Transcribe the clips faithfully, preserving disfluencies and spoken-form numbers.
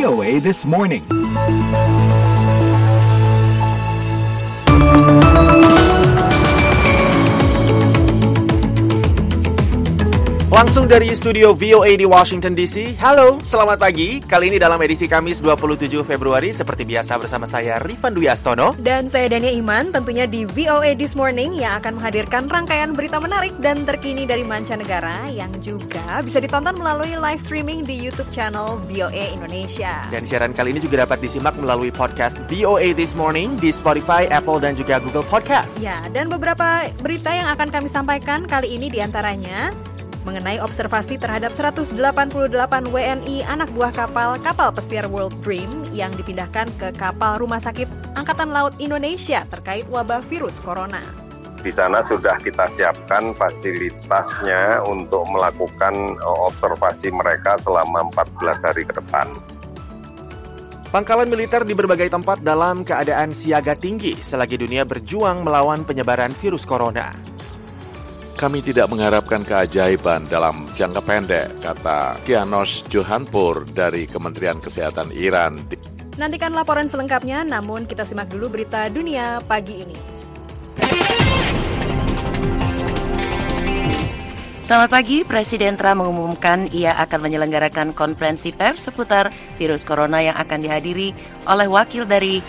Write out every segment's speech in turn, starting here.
O A This Morning. Langsung dari studio V O A di Washington D C. Halo, selamat pagi. Kali ini dalam edisi Kamis dua puluh tujuh Februari, seperti biasa bersama saya Rifan Dwi Astono dan saya Dania Iman, tentunya di V O A This Morning yang akan menghadirkan rangkaian berita menarik dan terkini dari mancanegara yang juga bisa ditonton melalui live streaming di YouTube channel V O A Indonesia. Dan siaran kali ini juga dapat disimak melalui podcast V O A This Morning di Spotify, Apple, dan juga Google Podcast. Ya, dan beberapa berita yang akan kami sampaikan kali ini diantaranya mengenai observasi terhadap seratus delapan puluh delapan W N I anak buah kapal kapal pesiar World Dream yang dipindahkan ke kapal Rumah Sakit Angkatan Laut Indonesia terkait wabah virus corona. Di sana sudah kita siapkan fasilitasnya untuk melakukan observasi mereka selama empat belas hari ke depan. Pangkalan militer di berbagai tempat dalam keadaan siaga tinggi selagi dunia berjuang melawan penyebaran virus corona. Kami tidak mengharapkan keajaiban dalam jangka pendek, kata Kianos Johanpour dari Kementerian Kesehatan Iran. Nantikan laporan selengkapnya, namun kita simak dulu berita dunia pagi ini. Selamat pagi, Presiden Trump mengumumkan ia akan menyelenggarakan konferensi pers seputar virus corona yang akan dihadiri oleh wakil dari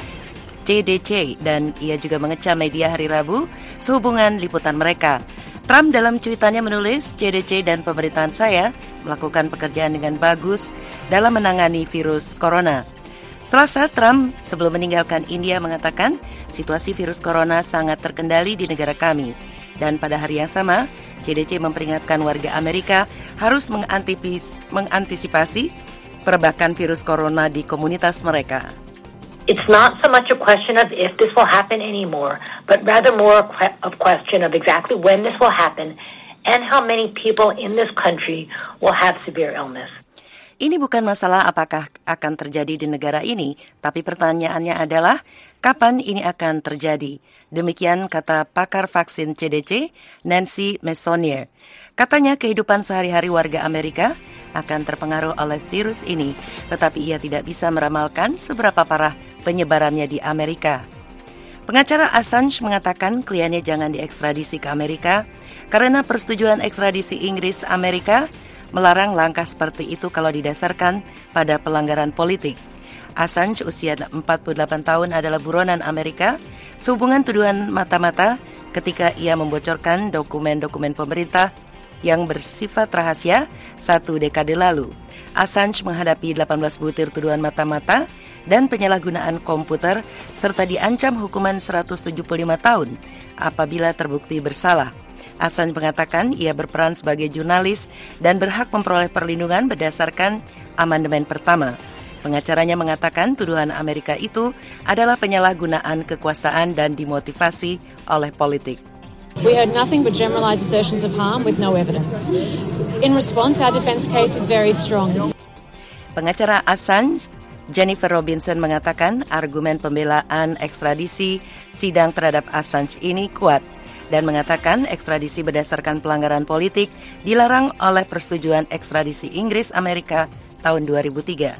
C D C dan ia juga mengecam media hari Rabu sehubungan liputan mereka. Trump dalam cuitannya menulis, C D C dan pemerintahan saya melakukan pekerjaan dengan bagus dalam menangani virus corona. Selasa, Trump sebelum meninggalkan India mengatakan situasi virus corona sangat terkendali di negara kami. Dan pada hari yang sama, C D C memperingatkan warga Amerika harus mengantipis, mengantisipasi perebakan virus corona di komunitas mereka. It's not so much a question of if this will happen anymore, but rather more a question of exactly when this will happen and how many people in this country will have severe illness. Ini bukan masalah apakah akan terjadi di negara ini, tapi pertanyaannya adalah kapan ini akan terjadi. Demikian kata pakar vaksin C D C, Nancy Messonnier. Katanya kehidupan sehari-hari warga Amerika akan terpengaruh oleh virus ini, tetapi ia tidak bisa meramalkan seberapa parah penyebarannya di Amerika. Pengacara Assange mengatakan kliennya jangan diekstradisi ke Amerika karena persetujuan ekstradisi Inggris Amerika melarang langkah seperti itu kalau didasarkan pada pelanggaran politik. Assange usia empat puluh delapan tahun adalah buronan Amerika sehubungan tuduhan mata-mata ketika ia membocorkan dokumen-dokumen pemerintah yang bersifat rahasia satu dekade lalu. Assange menghadapi delapan belas butir tuduhan mata-mata dan penyalahgunaan komputer serta diancam hukuman seratus tujuh puluh lima tahun apabila terbukti bersalah. Assange mengatakan ia berperan sebagai jurnalis dan berhak memperoleh perlindungan berdasarkan amandemen pertama. Pengacaranya mengatakan tuduhan Amerika itu adalah penyalahgunaan kekuasaan dan dimotivasi oleh politik. We heard nothing but generalized assertions of harm with no evidence. In response, our defense case is very strong. Pengacara Assange, Jennifer Robinson, mengatakan argumen pembelaan ekstradisi sidang terhadap Assange ini kuat dan mengatakan ekstradisi berdasarkan pelanggaran politik dilarang oleh persetujuan ekstradisi Inggris Amerika tahun dua ribu tiga.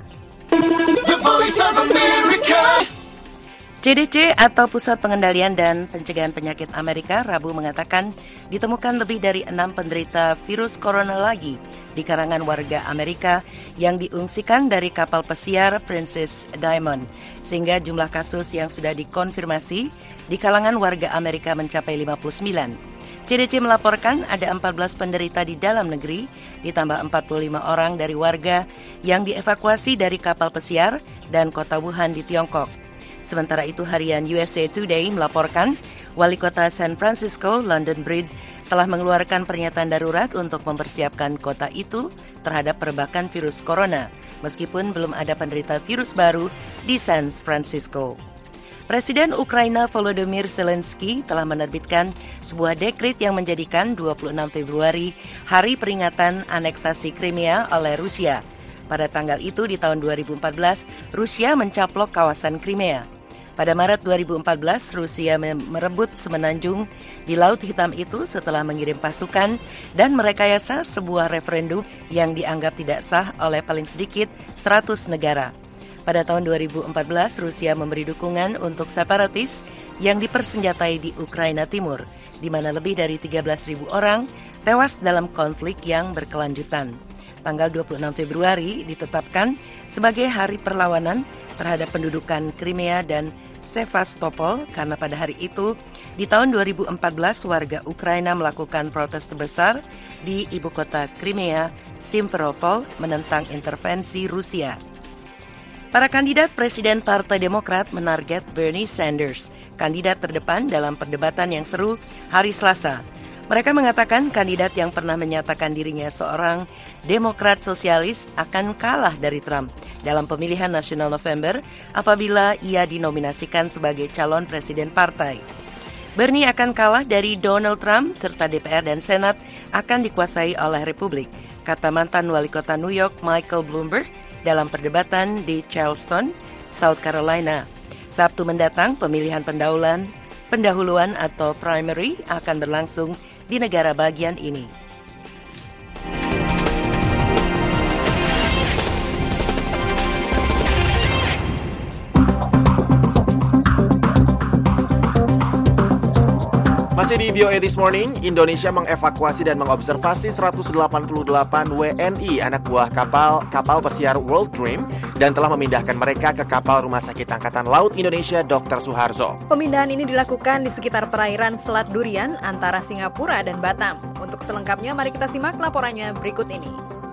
C D C atau Pusat Pengendalian dan Pencegahan Penyakit Amerika Rabu mengatakan ditemukan lebih dari enam penderita virus corona lagi di kalangan warga Amerika yang diungsikan dari kapal pesiar Princess Diamond, sehingga jumlah kasus yang sudah dikonfirmasi di kalangan warga Amerika mencapai lima puluh sembilan. C D C melaporkan ada empat belas penderita di dalam negeri, ditambah empat puluh lima orang dari warga yang dievakuasi dari kapal pesiar dan kota Wuhan di Tiongkok. Sementara itu, harian U S A Today melaporkan Wali Kota San Francisco, London Breed, telah mengeluarkan pernyataan darurat untuk mempersiapkan kota itu terhadap perebakan virus corona, meskipun belum ada penderita virus baru di San Francisco. Presiden Ukraina Volodymyr Zelensky telah menerbitkan sebuah dekret yang menjadikan dua puluh enam Februari hari peringatan aneksasi Crimea oleh Rusia. Pada tanggal itu di tahun dua ribu empat belas, Rusia mencaplok kawasan Crimea. Pada Maret dua ribu empat belas, Rusia merebut semenanjung di Laut Hitam itu setelah mengirim pasukan dan merekayasa sebuah referendum yang dianggap tidak sah oleh paling sedikit seratus negara. Pada tahun dua ribu empat belas, Rusia memberi dukungan untuk separatis yang dipersenjatai di Ukraina Timur, di mana lebih dari tiga belas ribu orang tewas dalam konflik yang berkelanjutan. Tanggal dua puluh enam Februari ditetapkan sebagai hari perlawanan terhadap pendudukan Crimea dan Sevastopol karena pada hari itu, di tahun dua ribu empat belas, warga Ukraina melakukan protes terbesar di ibu kota Crimea, Simferopol, menentang intervensi Rusia. Para kandidat Presiden Partai Demokrat menarget Bernie Sanders, kandidat terdepan dalam perdebatan yang seru hari Selasa. Mereka mengatakan kandidat yang pernah menyatakan dirinya seorang Demokrat sosialis akan kalah dari Trump dalam pemilihan nasional November apabila ia dinominasikan sebagai calon presiden partai. Bernie akan kalah dari Donald Trump serta D P R dan Senat akan dikuasai oleh Republik, kata mantan wali kota New York Michael Bloomberg dalam perdebatan di Charleston, South Carolina. Sabtu mendatang, pemilihan pendahuluan, pendahuluan atau primary akan berlangsung di negara bagian ini. Masih di V O A This Morning, Indonesia mengevakuasi dan mengobservasi seratus delapan puluh delapan W N I anak buah kapal kapal pesiar World Dream dan telah memindahkan mereka ke kapal Rumah Sakit Angkatan Laut Indonesia dokter Suharto. Pemindahan ini dilakukan di sekitar perairan Selat Durian antara Singapura dan Batam. Untuk selengkapnya, mari kita simak laporannya berikut ini.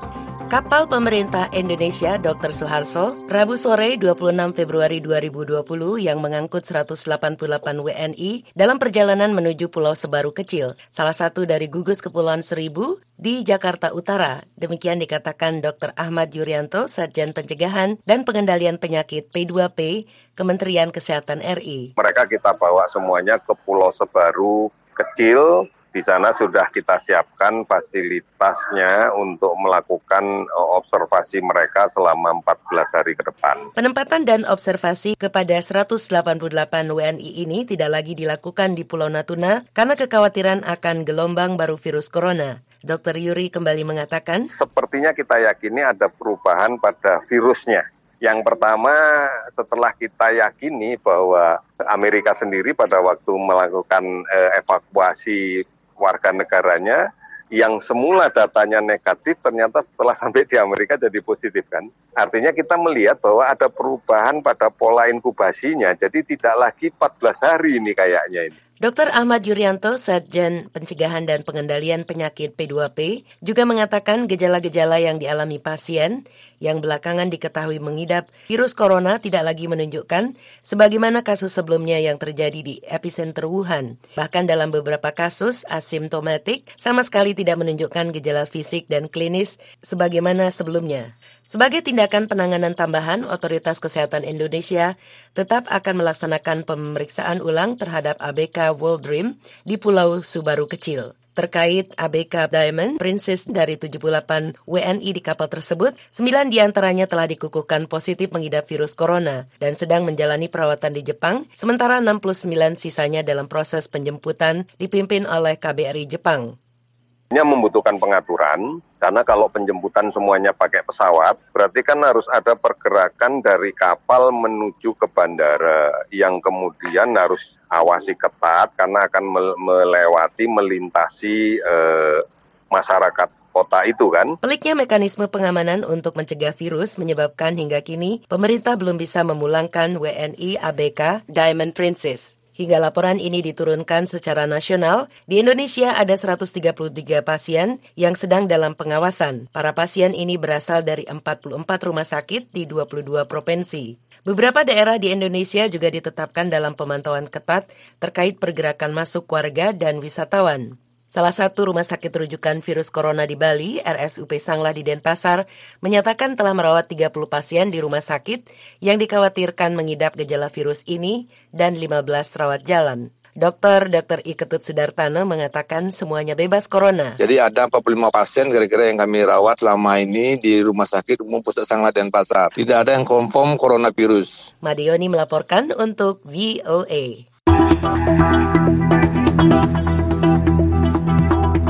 Kapal pemerintah Indonesia dokter Suharto, Rabu sore dua puluh enam Februari dua ribu dua puluh yang mengangkut seratus delapan puluh delapan W N I dalam perjalanan menuju Pulau Sebaru Kecil, salah satu dari gugus Kepulauan Seribu di Jakarta Utara. Demikian dikatakan dokter Ahmad Yuryanto, Sarjan Pencegahan dan Pengendalian Penyakit P dua P, Kementerian Kesehatan R I. Mereka kita bawa semuanya ke Pulau Sebaru Kecil. Di sana sudah kita siapkan fasilitasnya untuk melakukan observasi mereka selama empat belas hari ke depan. Penempatan dan observasi kepada seratus delapan puluh delapan W N I ini tidak lagi dilakukan di Pulau Natuna karena kekhawatiran akan gelombang baru virus corona. dokter Yuri kembali mengatakan, sepertinya kita yakini ada perubahan pada virusnya. Yang pertama, setelah kita yakini bahwa Amerika sendiri pada waktu melakukan eh, evakuasi warga negaranya yang semula datanya negatif ternyata setelah sampai di Amerika jadi positif kan. Artinya kita melihat bahwa ada perubahan pada pola inkubasinya, jadi tidak lagi empat belas hari ini kayaknya ini. dokter Ahmad Yuryanto, Sarjan Pencegahan dan Pengendalian Penyakit P dua P, juga mengatakan gejala-gejala yang dialami pasien yang belakangan diketahui mengidap virus corona tidak lagi menunjukkan sebagaimana kasus sebelumnya yang terjadi di epicenter Wuhan. Bahkan dalam beberapa kasus asimptomatik sama sekali tidak menunjukkan gejala fisik dan klinis sebagaimana sebelumnya. Sebagai tindakan penanganan tambahan, Otoritas Kesehatan Indonesia tetap akan melaksanakan pemeriksaan ulang terhadap A B K World Dream di Pulau Sebaru Kecil. Terkait A B K Diamond Princess dari tujuh puluh delapan W N I di kapal tersebut, sembilan diantaranya telah dikukuhkan positif mengidap virus corona dan sedang menjalani perawatan di Jepang, sementara enam puluh sembilan sisanya dalam proses penjemputan dipimpin oleh K B R I Jepang. Ini membutuhkan pengaturan, karena kalau penjemputan semuanya pakai pesawat, berarti kan harus ada pergerakan dari kapal menuju ke bandara, yang kemudian harus awasi ketat, karena akan melewati, melintasi eh, masyarakat kota itu kan. Peliknya mekanisme pengamanan untuk mencegah virus menyebabkan hingga kini, pemerintah belum bisa memulangkan W N I A B K Diamond Princess. Hingga laporan ini diturunkan secara nasional, di Indonesia ada seratus tiga puluh tiga pasien yang sedang dalam pengawasan. Para pasien ini berasal dari empat puluh empat rumah sakit di dua puluh dua provinsi. Beberapa daerah di Indonesia juga ditetapkan dalam pemantauan ketat terkait pergerakan masuk warga dan wisatawan. Salah satu rumah sakit rujukan virus corona di Bali, R S U P Sanglah di Denpasar, menyatakan telah merawat tiga puluh pasien di rumah sakit yang dikhawatirkan mengidap gejala virus ini dan lima belas rawat jalan. Dokter Dr Iketut Sudartana mengatakan semuanya bebas corona. Jadi ada empat puluh lima pasien kira-kira yang kami rawat selama ini di Rumah Sakit Umum Pusat Sanglah Denpasar. Tidak ada yang confirm coronavirus. Madioni melaporkan untuk V O A.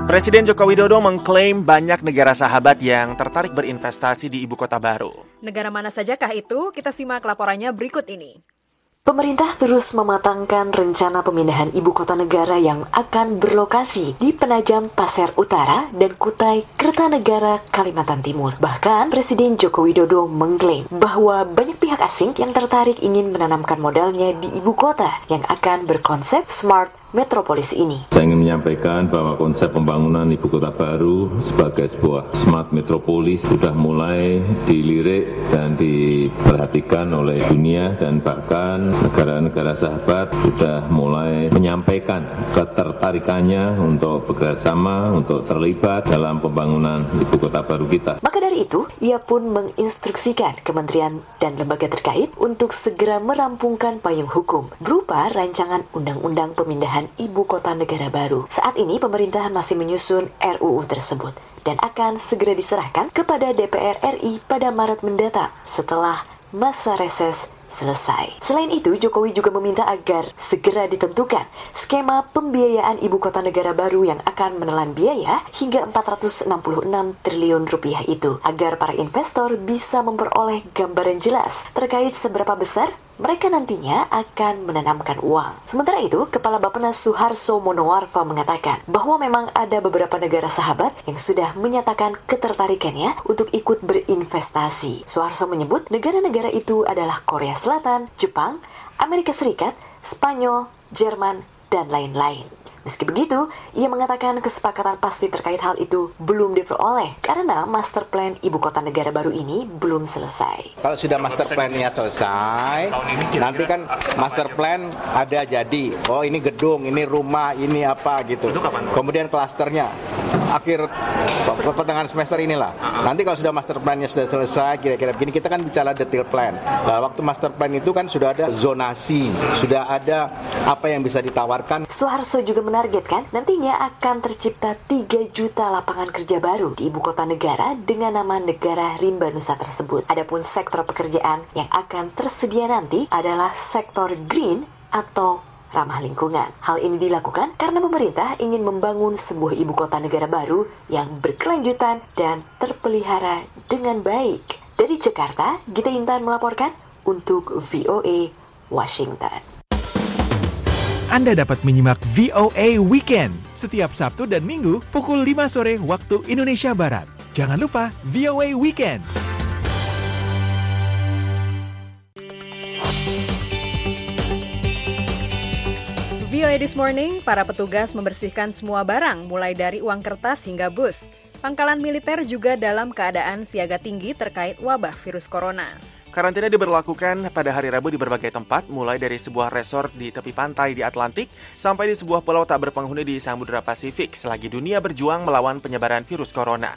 Presiden Joko Widodo mengklaim banyak negara sahabat yang tertarik berinvestasi di ibu kota baru. Negara mana sajakah itu? Kita simak laporannya berikut ini. Pemerintah terus mematangkan rencana pemindahan ibu kota negara yang akan berlokasi di Penajam Pasir Utara dan Kutai Kertanegara, Kalimantan Timur. Bahkan Presiden Joko Widodo mengklaim bahwa banyak pihak asing yang tertarik ingin menanamkan modalnya di ibu kota yang akan berkonsep Smart Metropolis ini. Saya ingin menyampaikan bahwa konsep pembangunan ibu kota baru sebagai sebuah smart metropolis sudah mulai dilirik dan diperhatikan oleh dunia, dan bahkan negara-negara sahabat sudah mulai menyampaikan ketertarikannya untuk bekerjasama, untuk terlibat dalam pembangunan ibu kota baru kita. Maka dari itu, ia pun menginstruksikan kementerian dan lembaga terkait untuk segera merampungkan payung hukum berupa rancangan undang-undang pemindahan ibu kota negara baru. Saat ini pemerintah masih menyusun R U U tersebut dan akan segera diserahkan kepada D P R R I pada Maret mendatang setelah masa reses selesai. Selain itu, Jokowi juga meminta agar segera ditentukan skema pembiayaan ibu kota negara baru yang akan menelan biaya hingga empat ratus enam puluh enam triliun rupiah itu, agar para investor bisa memperoleh gambaran jelas terkait seberapa besar mereka nantinya akan menanamkan uang. Sementara itu, Kepala Bappenas Suharso Monoarfa mengatakan bahwa memang ada beberapa negara sahabat yang sudah menyatakan ketertarikannya untuk ikut berinvestasi. Suharso menyebut negara-negara itu adalah Korea Selatan, Jepang, Amerika Serikat, Spanyol, Jerman, dan lain-lain. Meski begitu, ia mengatakan kesepakatan pasti terkait hal itu belum diperoleh karena master plan ibu kota negara baru ini belum selesai. Kalau sudah master plan-nya selesai, nanti kan master plan ada jadi, oh ini gedung, ini rumah, ini apa gitu. Kemudian klasternya akhir pertengahan semester inilah. Nanti kalau sudah master plan-nya sudah selesai, kira-kira begini, kita kan bicara detail plan. Nah, waktu master plan itu kan sudah ada zonasi, sudah ada apa yang bisa ditawarkan. Suharso juga menargetkan nantinya akan tercipta tiga juta lapangan kerja baru di ibu kota negara dengan nama negara rimba nusa tersebut. Adapun sektor pekerjaan yang akan tersedia nanti adalah sektor green atau ramah lingkungan. Hal ini dilakukan karena pemerintah ingin membangun sebuah ibu kota negara baru yang berkelanjutan dan terpelihara dengan baik. Dari Jakarta, Gita Intan melaporkan untuk V O A Washington. Anda dapat menyimak V O A Weekend setiap Sabtu dan Minggu pukul lima sore waktu Indonesia Barat. Jangan lupa V O A Weekend. V O A This Morning, para petugas membersihkan semua barang mulai dari uang kertas hingga bus. Pangkalan militer juga dalam keadaan siaga tinggi terkait wabah virus corona. Karantina diberlakukan pada hari Rabu di berbagai tempat, mulai dari sebuah resort di tepi pantai di Atlantik sampai di sebuah pulau tak berpenghuni di Samudra Pasifik selagi dunia berjuang melawan penyebaran virus corona.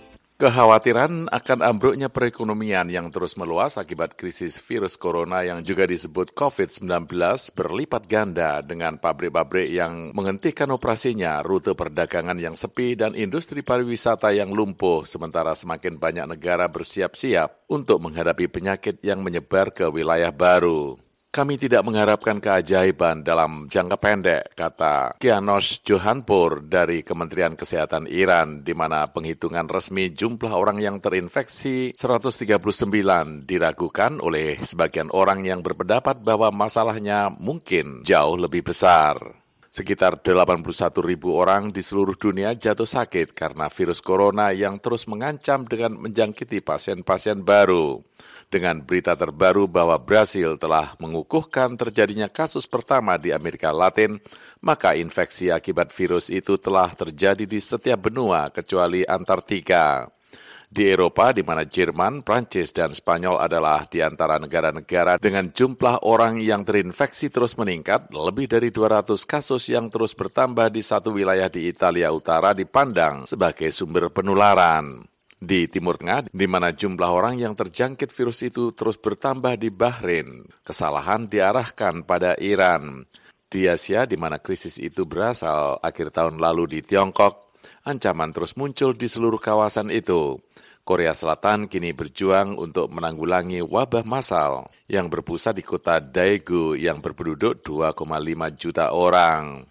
Kekhawatiran akan ambruknya perekonomian yang terus meluas akibat krisis virus corona yang juga disebut covid sembilan belas berlipat ganda dengan pabrik-pabrik yang menghentikan operasinya, rute perdagangan yang sepi, dan industri pariwisata yang lumpuh, sementara semakin banyak negara bersiap-siap untuk menghadapi penyakit yang menyebar ke wilayah baru. Kami tidak mengharapkan keajaiban dalam jangka pendek, kata Kianos Johanpur dari Kementerian Kesehatan Iran, di mana penghitungan resmi jumlah orang yang terinfeksi seratus tiga puluh sembilan diragukan oleh sebagian orang yang berpendapat bahwa masalahnya mungkin jauh lebih besar. Sekitar delapan puluh satu ribu orang di seluruh dunia jatuh sakit karena virus corona yang terus mengancam dengan menjangkiti pasien-pasien baru. Dengan berita terbaru bahwa Brasil telah mengukuhkan terjadinya kasus pertama di Amerika Latin, maka infeksi akibat virus itu telah terjadi di setiap benua kecuali Antartika. Di Eropa, di mana Jerman, Prancis, dan Spanyol adalah di antara negara-negara dengan jumlah orang yang terinfeksi terus meningkat, lebih dari dua ratus kasus yang terus bertambah di satu wilayah di Italia Utara dipandang sebagai sumber penularan. Di Timur Tengah, di mana jumlah orang yang terjangkit virus itu terus bertambah di Bahrain, kesalahan diarahkan pada Iran. Di Asia, di mana krisis itu berasal akhir tahun lalu di Tiongkok, ancaman terus muncul di seluruh kawasan itu. Korea Selatan kini berjuang untuk menanggulangi wabah massal yang berpusat di kota Daegu yang berpenduduk dua koma lima juta orang.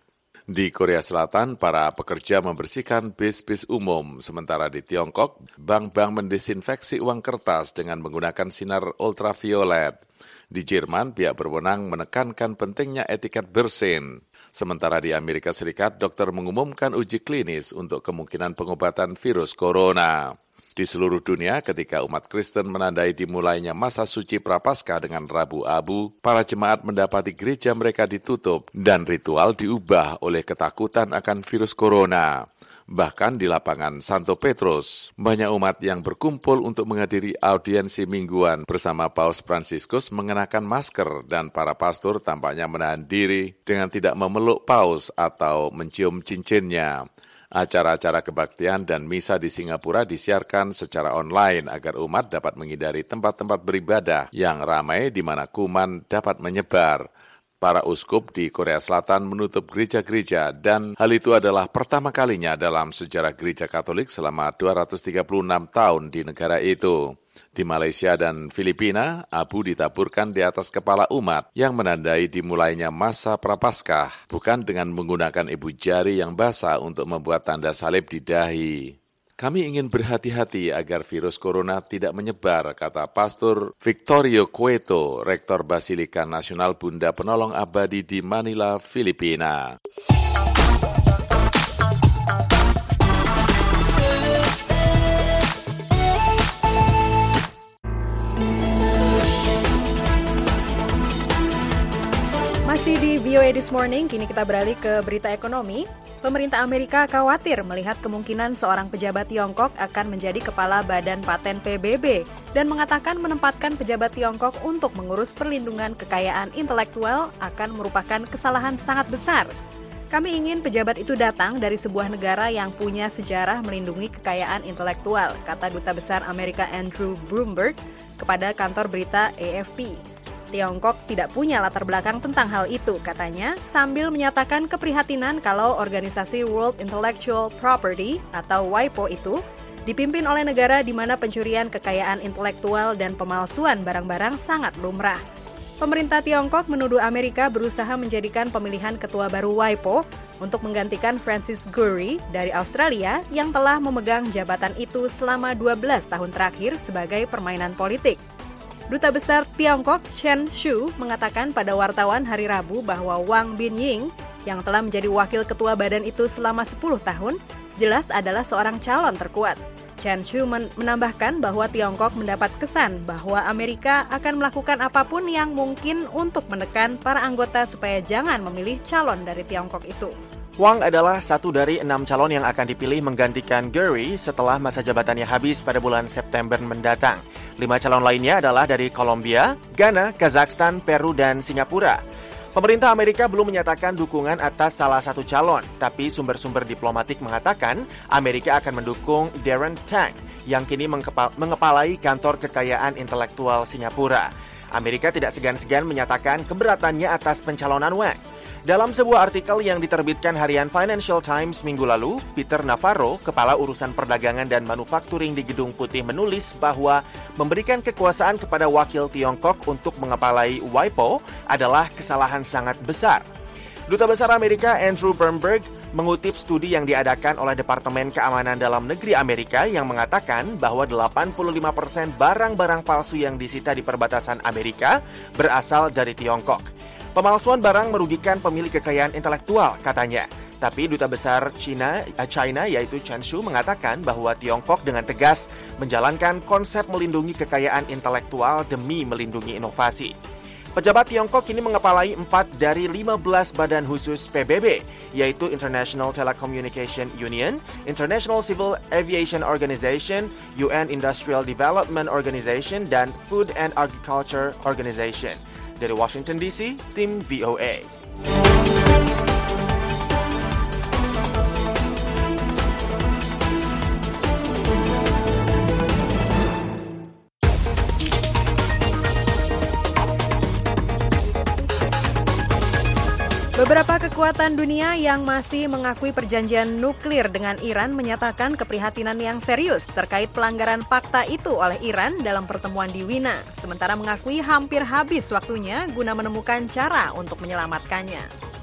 Di Korea Selatan, para pekerja membersihkan bis-bis umum, sementara di Tiongkok, bank-bank mendesinfeksi uang kertas dengan menggunakan sinar ultraviolet. Di Jerman, pihak berwenang menekankan pentingnya etiket bersin. Sementara di Amerika Serikat, dokter mengumumkan uji klinis untuk kemungkinan pengobatan virus corona. Di seluruh dunia, ketika umat Kristen menandai dimulainya masa suci Prapaskah dengan Rabu Abu, para jemaat mendapati gereja mereka ditutup dan ritual diubah oleh ketakutan akan virus corona. Bahkan di lapangan Santo Petrus, banyak umat yang berkumpul untuk menghadiri audiensi mingguan bersama Paus Fransiskus mengenakan masker dan para pastor tampaknya menahan diri dengan tidak memeluk Paus atau mencium cincinnya. Acara-acara kebaktian dan misa di Singapura disiarkan secara online agar umat dapat menghindari tempat-tempat beribadah yang ramai di mana kuman dapat menyebar. Para uskup di Korea Selatan menutup gereja-gereja dan hal itu adalah pertama kalinya dalam sejarah gereja Katolik selama dua ratus tiga puluh enam tahun di negara itu. Di Malaysia dan Filipina, abu ditaburkan di atas kepala umat yang menandai dimulainya masa Prapaskah, bukan dengan menggunakan ibu jari yang basah untuk membuat tanda salib di dahi. Kami ingin berhati-hati agar virus corona tidak menyebar, kata Pastor Victorio Cueto, Rektor Basilika Nasional Bunda Penolong Abadi di Manila, Filipina. Masih di V O A This Morning, kini kita beralih ke berita ekonomi. Pemerintah Amerika khawatir melihat kemungkinan seorang pejabat Tiongkok akan menjadi kepala Badan Paten P B B dan mengatakan menempatkan pejabat Tiongkok untuk mengurus perlindungan kekayaan intelektual akan merupakan kesalahan sangat besar. Kami ingin pejabat itu datang dari sebuah negara yang punya sejarah melindungi kekayaan intelektual, kata Duta Besar Amerika Andrew Bloomberg kepada kantor berita A F P. Tiongkok tidak punya latar belakang tentang hal itu, katanya, sambil menyatakan keprihatinan kalau organisasi World Intellectual Property atau W I P O itu dipimpin oleh negara di mana pencurian kekayaan intelektual dan pemalsuan barang-barang sangat lumrah. Pemerintah Tiongkok menuduh Amerika berusaha menjadikan pemilihan ketua baru W I P O untuk menggantikan Francis Gurry dari Australia yang telah memegang jabatan itu selama dua belas tahun terakhir sebagai permainan politik. Duta Besar Tiongkok Chen Shu mengatakan pada wartawan hari Rabu bahwa Wang Binying yang telah menjadi wakil ketua badan itu selama sepuluh tahun jelas adalah seorang calon terkuat. Chen Shu men- menambahkan bahwa Tiongkok mendapat kesan bahwa Amerika akan melakukan apapun yang mungkin untuk menekan para anggota supaya jangan memilih calon dari Tiongkok itu. Wang adalah satu dari enam calon yang akan dipilih menggantikan Gurry setelah masa jabatannya habis pada bulan September mendatang. Lima calon lainnya adalah dari Kolombia, Ghana, Kazakhstan, Peru, dan Singapura. Pemerintah Amerika belum menyatakan dukungan atas salah satu calon, tapi sumber-sumber diplomatik mengatakan Amerika akan mendukung Darren Tang yang kini mengepal- mengepalai kantor kekayaan intelektual Singapura. Amerika tidak segan-segan menyatakan keberatannya atas pencalonan Wang. Dalam sebuah artikel yang diterbitkan harian Financial Times minggu lalu, Peter Navarro, kepala urusan perdagangan dan manufakturing di Gedung Putih menulis bahwa memberikan kekuasaan kepada wakil Tiongkok untuk mengepalai W I P O adalah kesalahan sangat besar. Duta Besar Amerika Andrew Bloomberg mengutip studi yang diadakan oleh Departemen Keamanan Dalam Negeri Amerika yang mengatakan bahwa delapan puluh lima persen barang-barang palsu yang disita di perbatasan Amerika berasal dari Tiongkok. Pemalsuan barang merugikan pemilik kekayaan intelektual, katanya. Tapi Duta Besar China, China yaitu Chen Shu mengatakan bahwa Tiongkok dengan tegas menjalankan konsep melindungi kekayaan intelektual demi melindungi inovasi. Pejabat Tiongkok kini mengepalai empat dari lima belas badan khusus P B B, yaitu International Telecommunication Union, International Civil Aviation Organization, U N Industrial Development Organization, dan Food and Agriculture Organization. Dari Washington D C, tim V O A. Beberapa kekuatan dunia yang masih mengakui perjanjian nuklir dengan Iran menyatakan keprihatinan yang serius terkait pelanggaran fakta itu oleh Iran dalam pertemuan di Wina, sementara mengakui hampir habis waktunya guna menemukan cara untuk menyelamatkannya.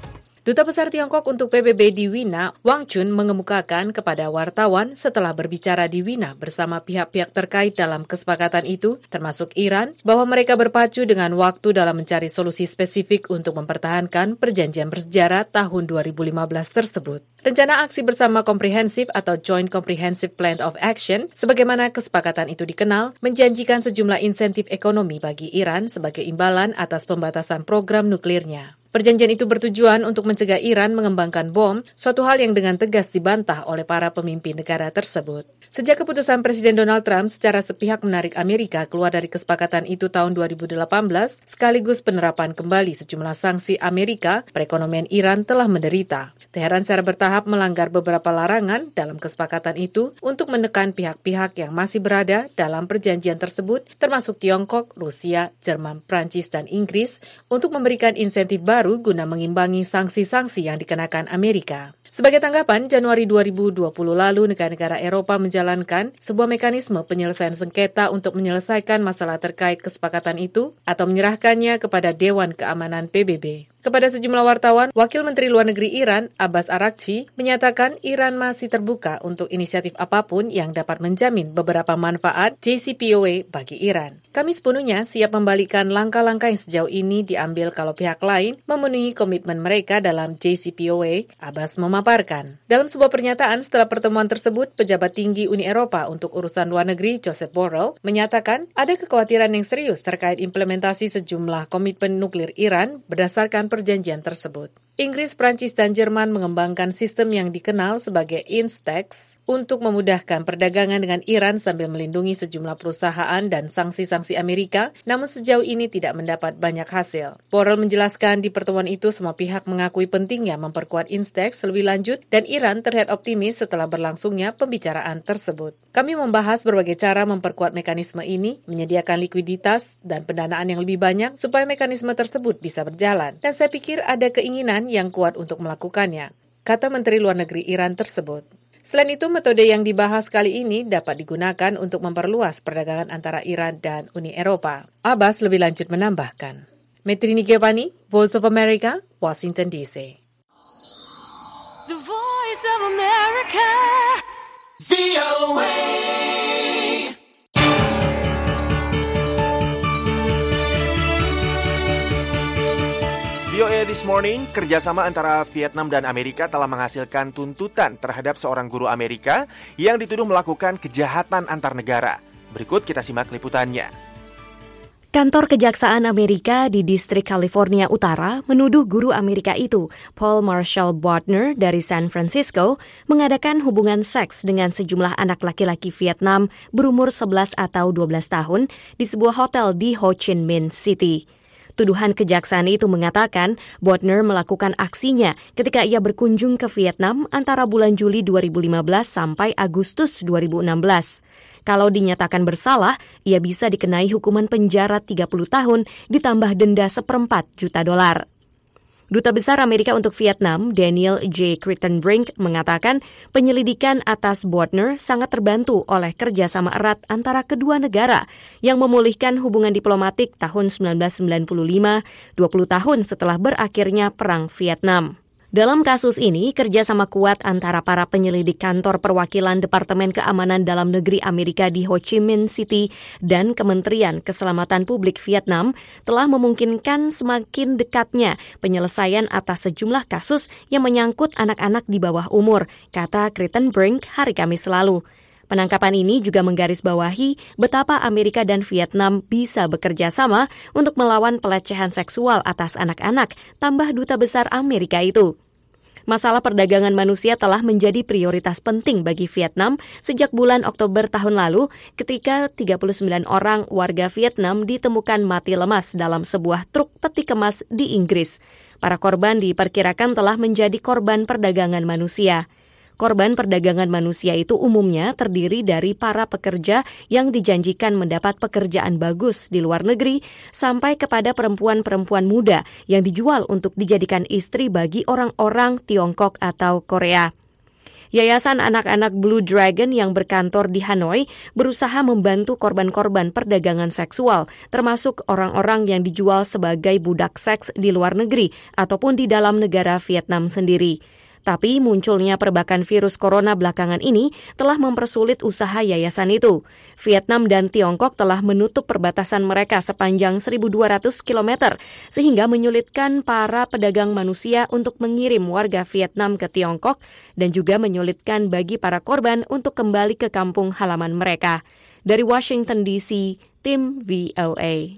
Duta Besar Tiongkok untuk P B B di Wina, Wang Chun, mengemukakan kepada wartawan setelah berbicara di Wina bersama pihak-pihak terkait dalam kesepakatan itu, termasuk Iran, bahwa mereka berpacu dengan waktu dalam mencari solusi spesifik untuk mempertahankan perjanjian bersejarah tahun dua ribu lima belas tersebut. Rencana aksi bersama komprehensif atau Joint Comprehensive Plan of Action, sebagaimana kesepakatan itu dikenal, menjanjikan sejumlah insentif ekonomi bagi Iran sebagai imbalan atas pembatasan program nuklirnya. Perjanjian itu bertujuan untuk mencegah Iran mengembangkan bom, suatu hal yang dengan tegas dibantah oleh para pemimpin negara tersebut. Sejak keputusan Presiden Donald Trump secara sepihak menarik Amerika keluar dari kesepakatan itu tahun dua ribu delapan belas, sekaligus penerapan kembali sejumlah sanksi Amerika, perekonomian Iran telah menderita. Teheran secara bertahap melanggar beberapa larangan dalam kesepakatan itu untuk menekan pihak-pihak yang masih berada dalam perjanjian tersebut, termasuk Tiongkok, Rusia, Jerman, Prancis, dan Inggris, untuk memberikan insentif baru guna mengimbangi sanksi-sanksi yang dikenakan Amerika. Sebagai tanggapan, Januari dua ribu dua puluh lalu negara-negara Eropa menjalankan sebuah mekanisme penyelesaian sengketa untuk menyelesaikan masalah terkait kesepakatan itu atau menyerahkannya kepada Dewan Keamanan P B B. Kepada sejumlah wartawan, Wakil Menteri Luar Negeri Iran, Abbas Araghchi, menyatakan Iran masih terbuka untuk inisiatif apapun yang dapat menjamin beberapa manfaat J C P O A bagi Iran. Kami sepenuhnya siap membalikkan langkah-langkah yang sejauh ini diambil kalau pihak lain memenuhi komitmen mereka dalam J C P O A, Abbas memaparkan. Dalam sebuah pernyataan setelah pertemuan tersebut, pejabat tinggi Uni Eropa untuk urusan luar negeri, Josep Borrell, menyatakan ada kekhawatiran yang serius terkait implementasi sejumlah komitmen nuklir Iran berdasarkan perjanjian tersebut. Inggris, Prancis, dan Jerman mengembangkan sistem yang dikenal sebagai Instex untuk memudahkan perdagangan dengan Iran sambil melindungi sejumlah perusahaan dan sanksi-sanksi Amerika, namun sejauh ini tidak mendapat banyak hasil. Borrell menjelaskan di pertemuan itu semua pihak mengakui pentingnya memperkuat Instex lebih lanjut dan Iran terlihat optimis setelah berlangsungnya pembicaraan tersebut. Kami membahas berbagai cara memperkuat mekanisme ini, menyediakan likuiditas dan pendanaan yang lebih banyak supaya mekanisme tersebut bisa berjalan. Dan saya pikir ada keinginan yang kuat untuk melakukannya, kata Menteri Luar Negeri Iran tersebut. Selain itu, metode yang dibahas kali ini dapat digunakan untuk memperluas perdagangan antara Iran dan Uni Eropa. Abbas lebih lanjut menambahkan. Metrini Gepani, Voice of America, Washington D C. The Voice of America, V O A. V O A This Morning, kerjasama antara Vietnam dan Amerika telah menghasilkan tuntutan terhadap seorang guru Amerika yang dituduh melakukan kejahatan antar negara. Berikut kita simak liputannya. Kantor Kejaksaan Amerika di Distrik California Utara menuduh guru Amerika itu, Paul Marshall Bodner dari San Francisco, mengadakan hubungan seks dengan sejumlah anak laki-laki Vietnam berumur sebelas atau dua belas tahun di sebuah hotel di Ho Chi Minh City. Tuduhan kejaksaan itu mengatakan Bodner melakukan aksinya ketika ia berkunjung ke Vietnam antara bulan Juli dua ribu lima belas sampai Agustus dua ribu enam belas. Kalau dinyatakan bersalah, ia bisa dikenai hukuman penjara tiga puluh tahun ditambah denda seperempat juta dolar. Duta Besar Amerika untuk Vietnam, Daniel J. Crittenbrink, mengatakan penyelidikan atas Bodner sangat terbantu oleh kerjasama erat antara kedua negara yang memulihkan hubungan diplomatik tahun sembilan belas sembilan puluh lima, dua puluh tahun setelah berakhirnya Perang Vietnam. Dalam kasus ini, kerjasama kuat antara para penyelidik kantor perwakilan Departemen Keamanan Dalam Negeri Amerika di Ho Chi Minh City dan Kementerian Keselamatan Publik Vietnam telah memungkinkan semakin dekatnya penyelesaian atas sejumlah kasus yang menyangkut anak-anak di bawah umur, kata Crittenbrink hari Kamis lalu. Penangkapan ini juga menggarisbawahi betapa Amerika dan Vietnam bisa bekerja sama untuk melawan pelecehan seksual atas anak-anak, tambah Duta Besar Amerika itu. Masalah perdagangan manusia telah menjadi prioritas penting bagi Vietnam sejak bulan Oktober tahun lalu ketika tiga puluh sembilan orang warga Vietnam ditemukan mati lemas dalam sebuah truk peti kemas di Inggris. Para korban diperkirakan telah menjadi korban perdagangan manusia. Korban perdagangan manusia itu umumnya terdiri dari para pekerja yang dijanjikan mendapat pekerjaan bagus di luar negeri sampai kepada perempuan-perempuan muda yang dijual untuk dijadikan istri bagi orang-orang Tiongkok atau Korea. Yayasan Anak-anak Blue Dragon yang berkantor di Hanoi berusaha membantu korban-korban perdagangan seksual, termasuk orang-orang yang dijual sebagai budak seks di luar negeri ataupun di dalam negara Vietnam sendiri. Tapi munculnya perbakan virus corona belakangan ini telah mempersulit usaha yayasan itu. Vietnam dan Tiongkok telah menutup perbatasan mereka sepanjang seribu dua ratus kilometer, sehingga menyulitkan para pedagang manusia untuk mengirim warga Vietnam ke Tiongkok dan juga menyulitkan bagi para korban untuk kembali ke kampung halaman mereka. Dari Washington D C, tim V O A.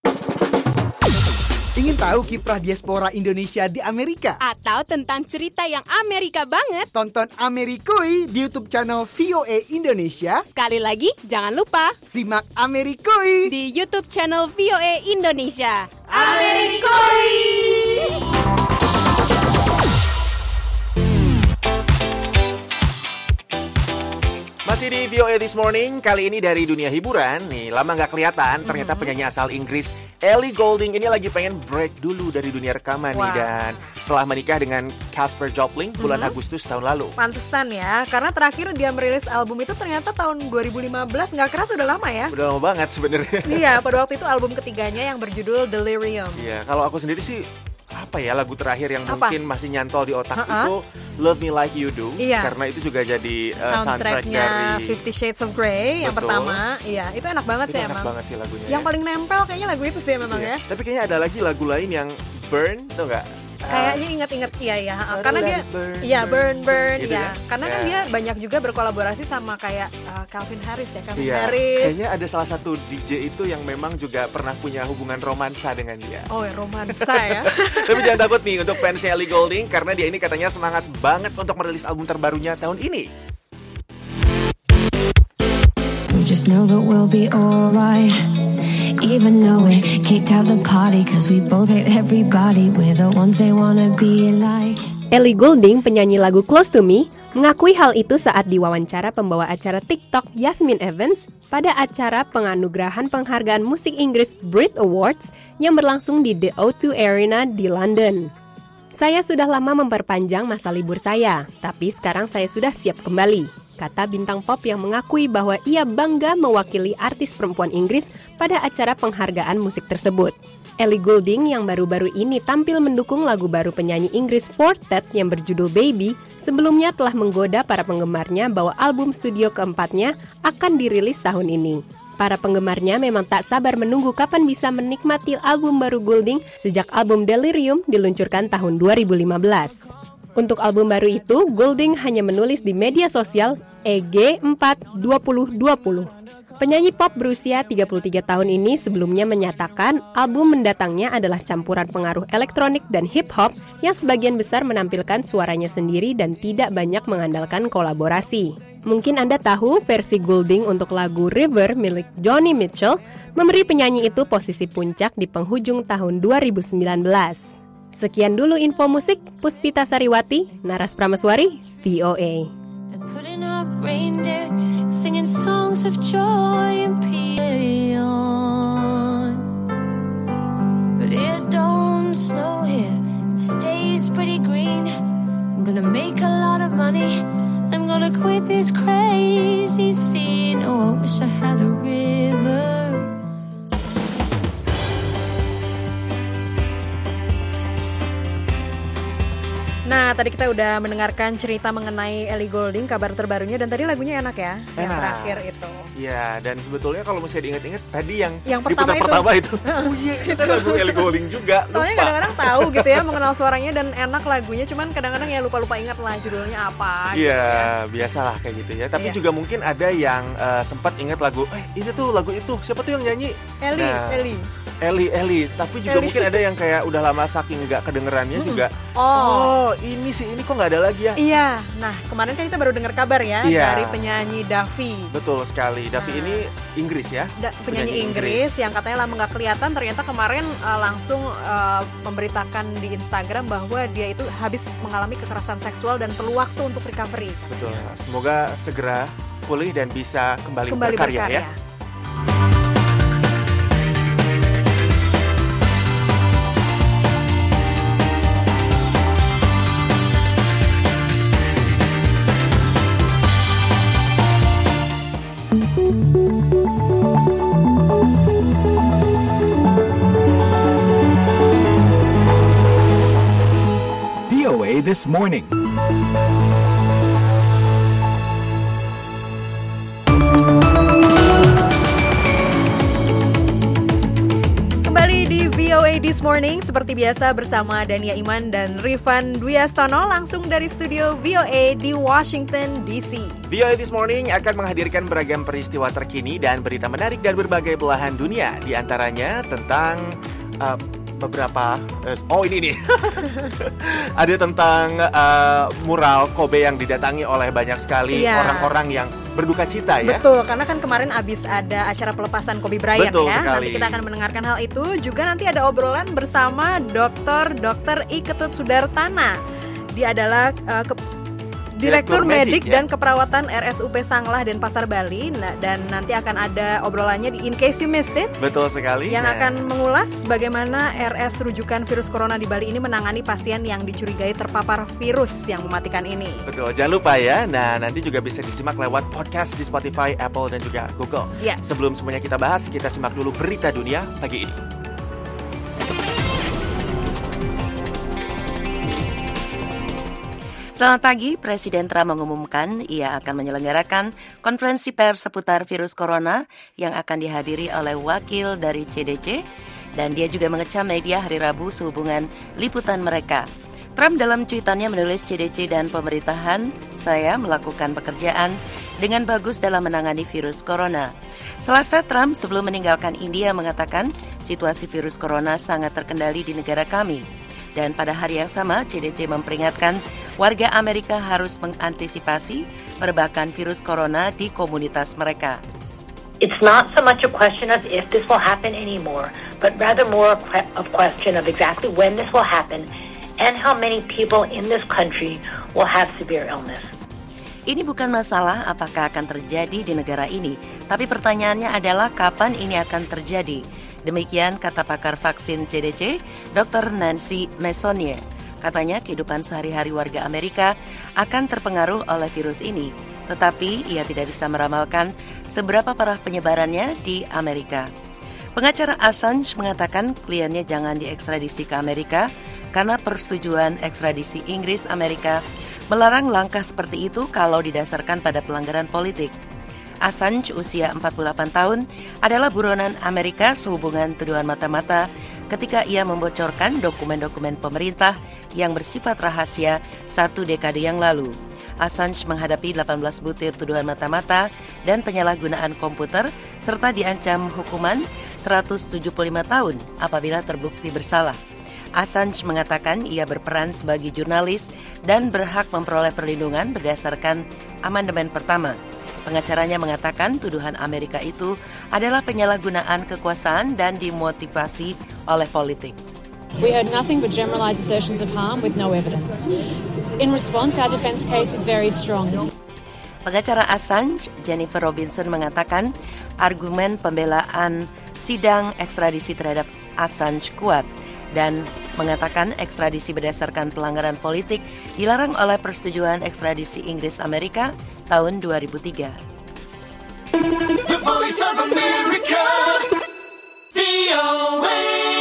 Ingin tahu kiprah diaspora Indonesia di Amerika? Atau tentang cerita yang Amerika banget? Tonton Amerikui di YouTube channel V O A Indonesia. Sekali lagi, jangan lupa simak Amerikui di YouTube channel V O A Indonesia. Amerikui! Masih di V O A This Morning, kali ini dari dunia hiburan. Nih, lama nggak kelihatan, ternyata penyanyi asal Inggris Ellie Goulding ini lagi pengen break dulu dari dunia rekaman wow. nih. Dan setelah menikah dengan Casper Joplin bulan mm-hmm. Agustus tahun lalu. Pantesan ya, karena terakhir dia merilis album itu ternyata tahun dua ribu lima belas, nggak keras udah lama ya. Udah lama banget sebenarnya. Iya, pada waktu itu album ketiganya yang berjudul Delirium. Iya, kalau aku sendiri sih apa ya lagu terakhir yang apa? mungkin masih nyantol di otak uh-uh. itu Love Me Like You Do, iya. karena itu juga jadi uh, soundtrack dari Fifty Shades of Grey. Betul. Yang pertama. Iya, itu enak banget itu sih enak emang. banget sih lagunya. Yang ya. paling nempel kayaknya lagu itu sih memang iya. ya. Tapi kayaknya ada lagi lagu lain yang Burn, tau nggak? Kayaknya inget-inget iya ya, uh, karena dia burn, iya burn burn gitu ya. ya. Karena yeah. kan dia banyak juga berkolaborasi sama kayak uh, Calvin Harris ya, Calvin yeah. Harris. Kayaknya ada salah satu D J itu yang memang juga pernah punya hubungan romansa dengan dia. Oh, ya, romansa ya. Tapi jangan takut nih untuk fans Ellie Goulding, karena dia ini katanya semangat banget untuk merilis album terbarunya tahun ini. Just know that we'll be alright. Even though we kicked out the party, cause we both hate everybody, we're the ones they wanna be like. Ellie Goulding, penyanyi lagu Close to Me, mengakui hal itu saat diwawancara pembawa acara TikTok Yasmin Evans pada acara penganugerahan penghargaan musik Inggris Brit Awards yang berlangsung di The O two Arena di London. Saya sudah lama memperpanjang masa libur saya, tapi sekarang saya sudah siap kembali, kata bintang pop yang mengakui bahwa ia bangga mewakili artis perempuan Inggris pada acara penghargaan musik tersebut. Ellie Goulding yang baru-baru ini tampil mendukung lagu baru penyanyi Inggris Quartet yang berjudul Baby, sebelumnya telah menggoda para penggemarnya bahwa album studio keempatnya akan dirilis tahun ini. Para penggemarnya memang tak sabar menunggu kapan bisa menikmati album baru Goulding sejak album Delirium diluncurkan tahun dua ribu lima belas. Untuk album baru itu, Goulding hanya menulis di media sosial E G empat dua nol dua nol. Penyanyi pop berusia tiga puluh tiga tahun ini sebelumnya menyatakan album mendatangnya adalah campuran pengaruh elektronik dan hip-hop yang sebagian besar menampilkan suaranya sendiri dan tidak banyak mengandalkan kolaborasi. Mungkin Anda tahu versi Goulding untuk lagu River milik Joni Mitchell memberi penyanyi itu posisi puncak di penghujung tahun dua ribu sembilan belas. Sekian dulu info musik, Puspita Sariwati, Naras Prameswari, V O A. Putting up reindeer, singing songs of joy and peace on. But it don't snow here, it stays pretty green. I'm gonna make a lot of money, I'm gonna quit this crazy scene. Oh, I wish I had a river. Nah, tadi kita udah mendengarkan cerita mengenai Ellie Goulding, kabar terbarunya, dan tadi lagunya enak ya, enak. Yang terakhir itu. Iya, dan sebetulnya kalau misalnya diingat-ingat tadi yang, yang pertama itu, pertama itu, oh iya, itu lagu Ellie Goulding juga. Soalnya lupa. kadang-kadang tahu gitu ya, mengenal suaranya dan enak lagunya, cuman kadang-kadang ya lupa-lupa ingat lah judulnya apa. Iya, gitu ya. biasalah kayak gitu ya. Tapi iya. juga mungkin ada yang uh, sempat ingat lagu, eh ini tuh lagu itu, siapa tuh yang nyanyi? Ellie, nah, Ellie. Ellie, Ellie, tapi juga Ellie. mungkin ada yang kayak udah lama saking nggak kedengerannya hmm. juga. Oh. oh, ini sih, ini kok nggak ada lagi ya? Iya, nah kemarin kan kita baru dengar kabar ya iya. dari penyanyi Daffy. Betul sekali, Daffy nah. ini Inggris ya? Da, penyanyi, penyanyi Inggris, Inggris yang katanya lama nggak kelihatan, ternyata kemarin uh, langsung uh, memberitakan di Instagram bahwa dia itu habis mengalami kekerasan seksual dan perlu waktu untuk recovery. Betul, semoga segera pulih dan bisa kembali, kembali berkarya, berkarya ya. V O A This Morning. Kembali di V O A This Morning seperti biasa bersama Dania Iman dan Rifan Dwiastono langsung dari studio V O A di Washington D C. V O A This Morning akan menghadirkan beragam peristiwa terkini dan berita menarik dari berbagai belahan dunia, di antaranya tentang uh, beberapa uh, oh ini nih ada tentang uh, mural Kobe yang didatangi oleh banyak sekali Iya. orang-orang yang berduka cita ya. Betul, karena kan kemarin abis ada acara pelepasan Kobe Bryant. Betul ya. sekali. Nanti kita akan mendengarkan hal itu. Juga nanti ada obrolan bersama Doktor Dokter I Ketut Sudartana. Dia adalah uh, ke- Direktur, Direktur Medik Medik, ya. dan Keperawatan R S U P Sanglah dan Pasar Bali. Nah, dan nanti akan ada obrolannya di In Case You Missed It. Betul sekali. Yang Nah, akan mengulas bagaimana R S rujukan virus corona di Bali ini menangani pasien yang dicurigai terpapar virus yang mematikan ini. Betul, jangan lupa ya. Nah, nanti juga bisa disimak lewat podcast di Spotify, Apple, dan juga Google. Ya. Sebelum semuanya kita bahas, kita simak dulu berita dunia pagi ini. Selamat pagi, Presiden Trump mengumumkan ia akan menyelenggarakan konferensi pers seputar virus corona yang akan dihadiri oleh wakil dari C D C, dan dia juga mengecam media hari Rabu sehubungan liputan mereka. Trump dalam cuitannya menulis C D C dan pemerintahan, saya melakukan pekerjaan dengan bagus dalam menangani virus corona. Selasa, Trump sebelum meninggalkan India mengatakan situasi virus corona sangat terkendali di negara kami. Dan pada hari yang sama, C D C memperingatkan warga Amerika harus mengantisipasi perbakan virus corona di komunitas mereka. It's not so much a question of if this will happen anymore, but rather more a que- of question of exactly when this will happen and how many people in this country will have severe illness. Ini bukan masalah apakah akan terjadi di negara ini, tapi pertanyaannya adalah kapan ini akan terjadi. Demikian kata pakar vaksin C D C, Doktor Nancy Messonnier. Katanya kehidupan sehari-hari warga Amerika akan terpengaruh oleh virus ini, tetapi ia tidak bisa meramalkan seberapa parah penyebarannya di Amerika. Pengacara Assange mengatakan kliennya jangan diekstradisi ke Amerika karena persetujuan ekstradisi Inggris Amerika melarang langkah seperti itu kalau didasarkan pada pelanggaran politik. Assange, usia empat puluh delapan tahun, adalah buronan Amerika sehubungan tuduhan mata-mata ketika ia membocorkan dokumen-dokumen pemerintah yang bersifat rahasia satu dekade yang lalu. Assange menghadapi delapan belas butir tuduhan mata-mata dan penyalahgunaan komputer serta diancam hukuman seratus tujuh puluh lima tahun apabila terbukti bersalah. Assange mengatakan ia berperan sebagai jurnalis dan berhak memperoleh perlindungan berdasarkan amandemen pertama. Pengacaranya mengatakan tuduhan Amerika itu adalah penyalahgunaan kekuasaan dan dimotivasi oleh politik. We heard nothing but generalized assertions of harm with no evidence. In response, our defense case is very strong. Pengacara Assange, Jennifer Robinson, mengatakan argumen pembelaan sidang ekstradisi terhadap Assange kuat dan mengatakan ekstradisi berdasarkan pelanggaran politik dilarang oleh persetujuan ekstradisi Inggris Amerika tahun dua ribu tiga. The Voice of America, V O A.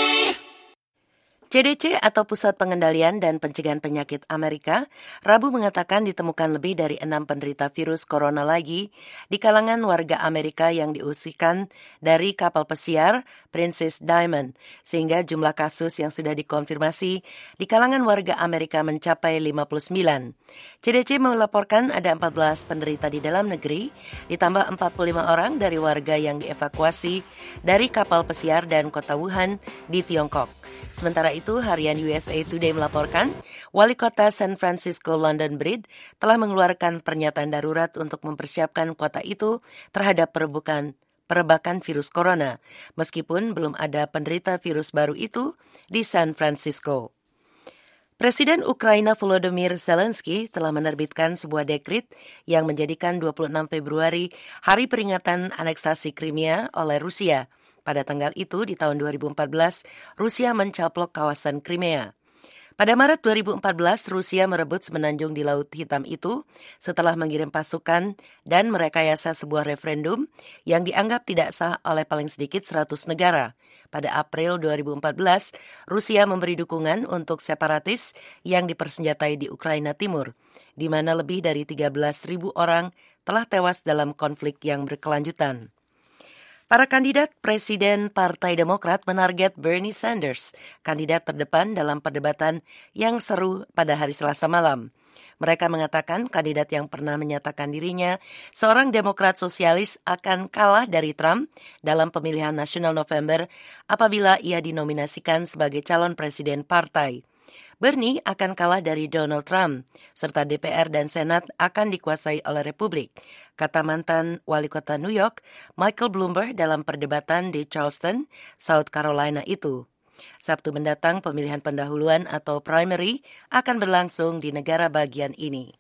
C D C atau Pusat Pengendalian dan Pencegahan Penyakit Amerika Rabu mengatakan ditemukan lebih dari enam penderita virus corona lagi di kalangan warga Amerika yang diusirkan dari kapal pesiar Princess Diamond, sehingga jumlah kasus yang sudah dikonfirmasi di kalangan warga Amerika mencapai lima puluh sembilan. C D C melaporkan ada empat belas penderita di dalam negeri, ditambah empat puluh lima orang dari warga yang dievakuasi dari kapal pesiar dan kota Wuhan di Tiongkok. Sementara itu, harian U S A Today melaporkan, Wali Kota San Francisco London Breed telah mengeluarkan pernyataan darurat untuk mempersiapkan kota itu terhadap perebukan, perebakan virus corona, meskipun belum ada penderita virus baru itu di San Francisco. Presiden Ukraina Volodymyr Zelensky telah menerbitkan sebuah dekret yang menjadikan dua puluh enam Februari hari peringatan aneksasi Crimea oleh Rusia. Pada tanggal itu, di tahun dua ribu empat belas, Rusia mencaplok kawasan Crimea. Pada Maret dua ribu empat belas, Rusia merebut semenanjung di Laut Hitam itu setelah mengirim pasukan dan merekayasa sebuah referendum yang dianggap tidak sah oleh paling sedikit seratus negara. Pada April dua ribu empat belas, Rusia memberi dukungan untuk separatis yang dipersenjatai di Ukraina Timur, di mana lebih dari tiga belas ribu orang telah tewas dalam konflik yang berkelanjutan. Para kandidat Presiden Partai Demokrat menarget Bernie Sanders, kandidat terdepan dalam perdebatan yang seru pada hari Selasa malam. Mereka mengatakan kandidat yang pernah menyatakan dirinya seorang Demokrat sosialis akan kalah dari Trump dalam pemilihan nasional November apabila ia dinominasikan sebagai calon presiden partai. Bernie akan kalah dari Donald Trump, serta D P R dan Senat akan dikuasai oleh Republik, kata mantan wali kota New York, Michael Bloomberg dalam perdebatan di Charleston, South Carolina itu. Sabtu mendatang pemilihan pendahuluan atau primary akan berlangsung di negara bagian ini.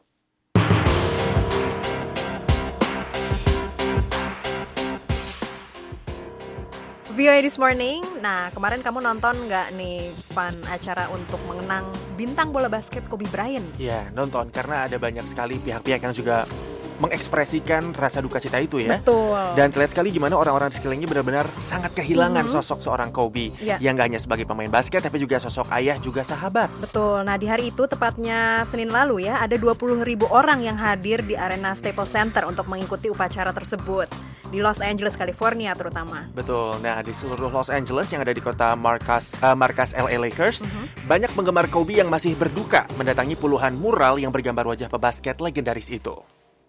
V O A This Morning, nah kemarin kamu nonton nggak nih Van acara untuk mengenang bintang bola basket Kobe Bryant? Ya, nonton karena ada banyak sekali pihak-pihak yang juga mengekspresikan rasa duka cita itu ya. Betul. Dan terlihat sekali gimana orang-orang di sekelilingnya benar-benar sangat kehilangan mm-hmm. sosok seorang Kobe yeah. yang gak hanya sebagai pemain basket tapi juga sosok ayah juga sahabat. Betul. Nah di hari itu tepatnya Senin lalu ya ada dua puluh ribu orang yang hadir di arena Staples Center untuk mengikuti upacara tersebut di Los Angeles, California terutama. Betul. Nah di seluruh Los Angeles yang ada di kota markas uh, markas L A Lakers mm-hmm. banyak penggemar Kobe yang masih berduka mendatangi puluhan mural yang bergambar wajah pebasket legendaris itu.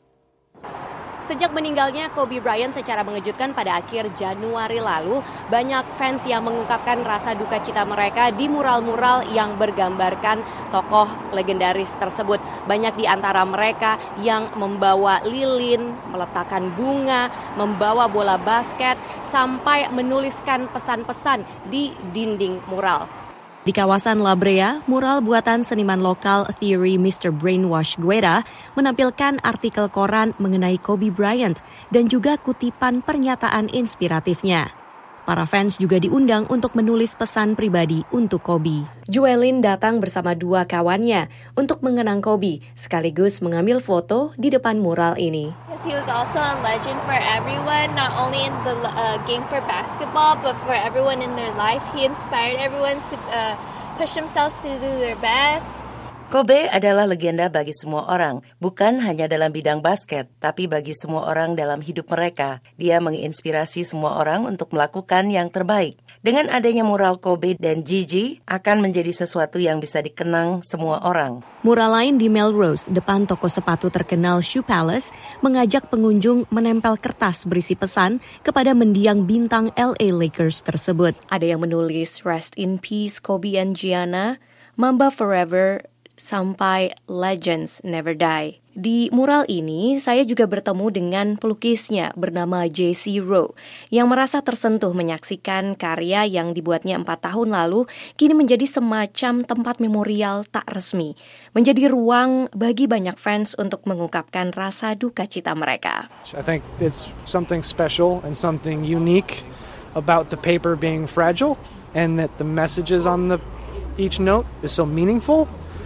Sejak meninggalnya Kobe Bryant secara mengejutkan pada akhir Januari lalu, banyak fans yang mengungkapkan rasa duka cita mereka di mural-mural yang bergambarkan tokoh legendaris tersebut. Banyak di antara mereka yang membawa lilin, meletakkan bunga, membawa bola basket, sampai menuliskan pesan-pesan di dinding mural. Di kawasan La Brea, mural buatan seniman lokal Theory mister Brainwash Guerra menampilkan artikel koran mengenai Kobe Bryant dan juga kutipan pernyataan inspiratifnya. Para fans juga diundang untuk menulis pesan pribadi untuk Kobe. Joelyn datang bersama dua kawannya untuk mengenang Kobe, sekaligus mengambil foto di depan mural ini. He was also a legend for everyone, not only in the uh, game for basketball, but for everyone in their life. He inspired everyone to uh, push themselves to do their best. Kobe adalah legenda bagi semua orang, bukan hanya dalam bidang basket, tapi bagi semua orang dalam hidup mereka. Dia menginspirasi semua orang untuk melakukan yang terbaik. Dengan adanya mural Kobe dan Gigi akan menjadi sesuatu yang bisa dikenang semua orang. Mural lain di Melrose, depan toko sepatu terkenal Shoe Palace, mengajak pengunjung menempel kertas berisi pesan kepada mendiang bintang L A Lakers tersebut. Ada yang menulis Rest in Peace Kobe and Gianna, Mamba Forever, sampai Legends Never Die. Di mural ini, saya juga bertemu dengan pelukisnya bernama J C Rowe yang merasa tersentuh menyaksikan karya yang dibuatnya empat tahun lalu kini menjadi semacam tempat memorial tak resmi, menjadi ruang bagi banyak fans untuk mengungkapkan rasa duka cita mereka. I think it's something special and something unique about the paper being fragile and that the messages on the each note is so meaningful.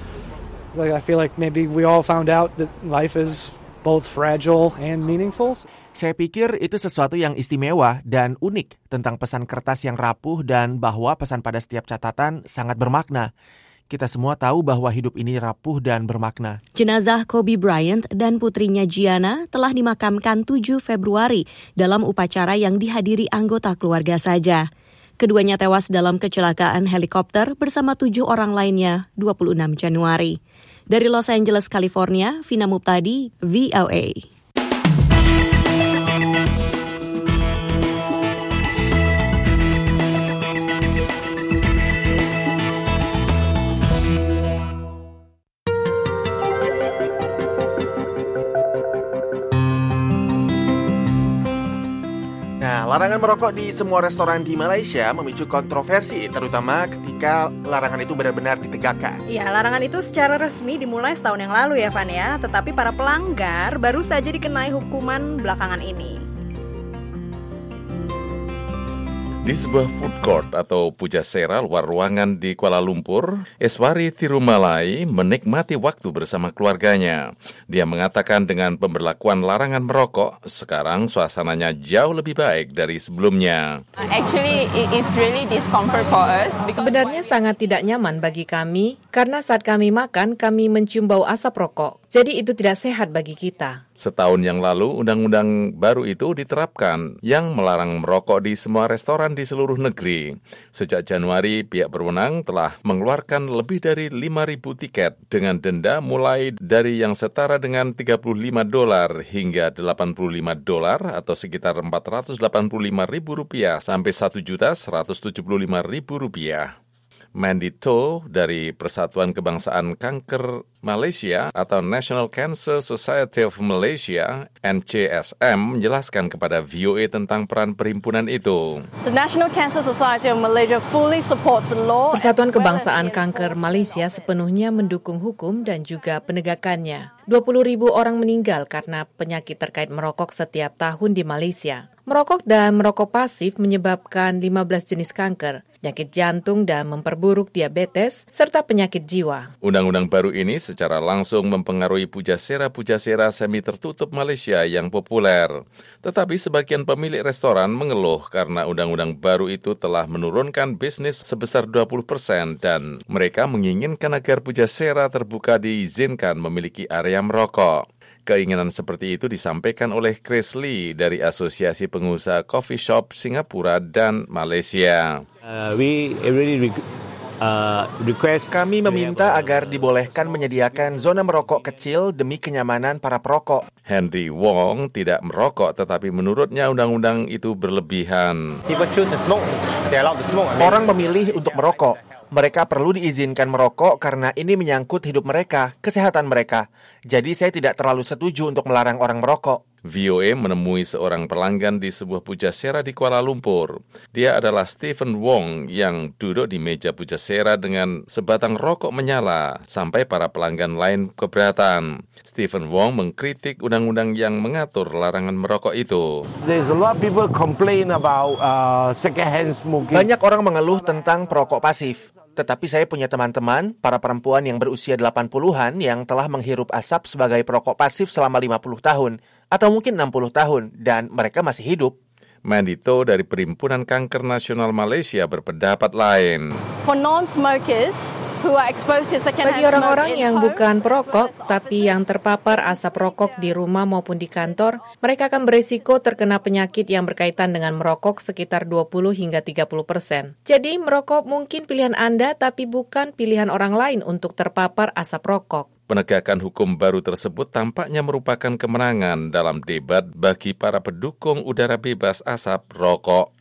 Like I feel like maybe we all found out that life is both fragile and meaningful. Saya pikir itu sesuatu yang istimewa dan unik tentang pesan kertas yang rapuh dan bahwa pesan pada setiap catatan sangat bermakna. Kita semua tahu bahwa hidup ini rapuh dan bermakna. Jenazah Kobe Bryant dan putrinya Gianna telah dimakamkan tujuh Februari dalam upacara yang dihadiri anggota keluarga saja. Keduanya tewas dalam kecelakaan helikopter bersama tujuh orang lainnya dua puluh enam Januari. Dari Los Angeles, California, Vina Muptadi, V O A. Larangan merokok di semua restoran di Malaysia memicu kontroversi, terutama ketika larangan itu benar-benar ditegakkan. Ya, larangan itu secara resmi dimulai setahun yang lalu ya, Van ya. Tetapi para pelanggar baru saja dikenai hukuman belakangan ini. Di sebuah food court atau pujasera luar ruangan di Kuala Lumpur, Eswari Tirumalai menikmati waktu bersama keluarganya. Dia mengatakan dengan pemberlakuan larangan merokok, sekarang suasananya jauh lebih baik dari sebelumnya. Actually, it's really discomfort for us. Sebenarnya sangat tidak nyaman bagi kami, karena saat kami makan, kami mencium bau asap rokok. Jadi itu tidak sehat bagi kita. Setahun yang lalu, undang-undang baru itu diterapkan yang melarang merokok di semua restoran di seluruh negeri. Sejak Januari, pihak berwenang telah mengeluarkan lebih dari lima ribu tiket dengan denda mulai dari yang setara dengan tiga puluh lima dolar hingga delapan puluh lima dolar atau sekitar empat ratus delapan puluh lima ribu rupiah sampai satu juta seratus tujuh puluh lima ribu rupiah. Mandy To dari Persatuan Kebangsaan Kanker Malaysia atau National Cancer Society of Malaysia N C S M menjelaskan kepada V O A tentang peran perhimpunan itu. The National Cancer Society of Malaysia fully supports the law. Persatuan Kebangsaan Kanker Malaysia sepenuhnya mendukung hukum dan juga penegakannya. dua puluh ribu orang meninggal karena penyakit terkait merokok setiap tahun di Malaysia. Merokok dan merokok pasif menyebabkan lima belas jenis kanker, penyakit jantung dan memperburuk diabetes, serta penyakit jiwa. Undang-undang baru ini secara langsung mempengaruhi pujasera-pujasera semi tertutup Malaysia yang populer. Tetapi sebagian pemilik restoran mengeluh karena undang-undang baru itu telah menurunkan bisnis sebesar dua puluh persen dan mereka menginginkan agar pujasera terbuka diizinkan memiliki area merokok. Keinginan seperti itu disampaikan oleh Chris Lee dari Asosiasi Pengusaha Coffee Shop Singapura dan Malaysia. Uh, we really uh, request Kami meminta agar dibolehkan menyediakan zona merokok kecil demi kenyamanan para perokok. Henry Wong tidak merokok, tetapi menurutnya undang-undang itu berlebihan. Orang memilih untuk merokok. Mereka perlu diizinkan merokok karena ini menyangkut hidup mereka, kesehatan mereka. Jadi saya tidak terlalu setuju untuk melarang orang merokok. V O A menemui seorang pelanggan di sebuah pujasera di Kuala Lumpur. Dia adalah Stephen Wong yang duduk di meja pujasera dengan sebatang rokok menyala sampai para pelanggan lain keberatan. Stephen Wong mengkritik undang-undang yang mengatur larangan merokok itu. There's a lot of people complain about uh, second-hand smoking. Banyak orang mengeluh tentang perokok pasif. Tetapi saya punya teman-teman, para perempuan yang berusia delapan puluhan yang telah menghirup asap sebagai perokok pasif selama lima puluh tahun, atau mungkin enam puluh tahun, dan mereka masih hidup. Mandy To dari Perhimpunan Kanker Nasional Malaysia berpendapat lain. For non-smokers who are exposed to second-hand Bagi orang-orang smoke yang in bukan homes, perokok, tapi yang terpapar asap rokok di rumah maupun di kantor, mereka akan berisiko terkena penyakit yang berkaitan dengan merokok sekitar dua puluh hingga tiga puluh persen. Jadi merokok mungkin pilihan Anda, tapi bukan pilihan orang lain untuk terpapar asap rokok. Penegakan hukum baru tersebut tampaknya merupakan kemenangan dalam debat bagi para pendukung udara bebas asap rokok.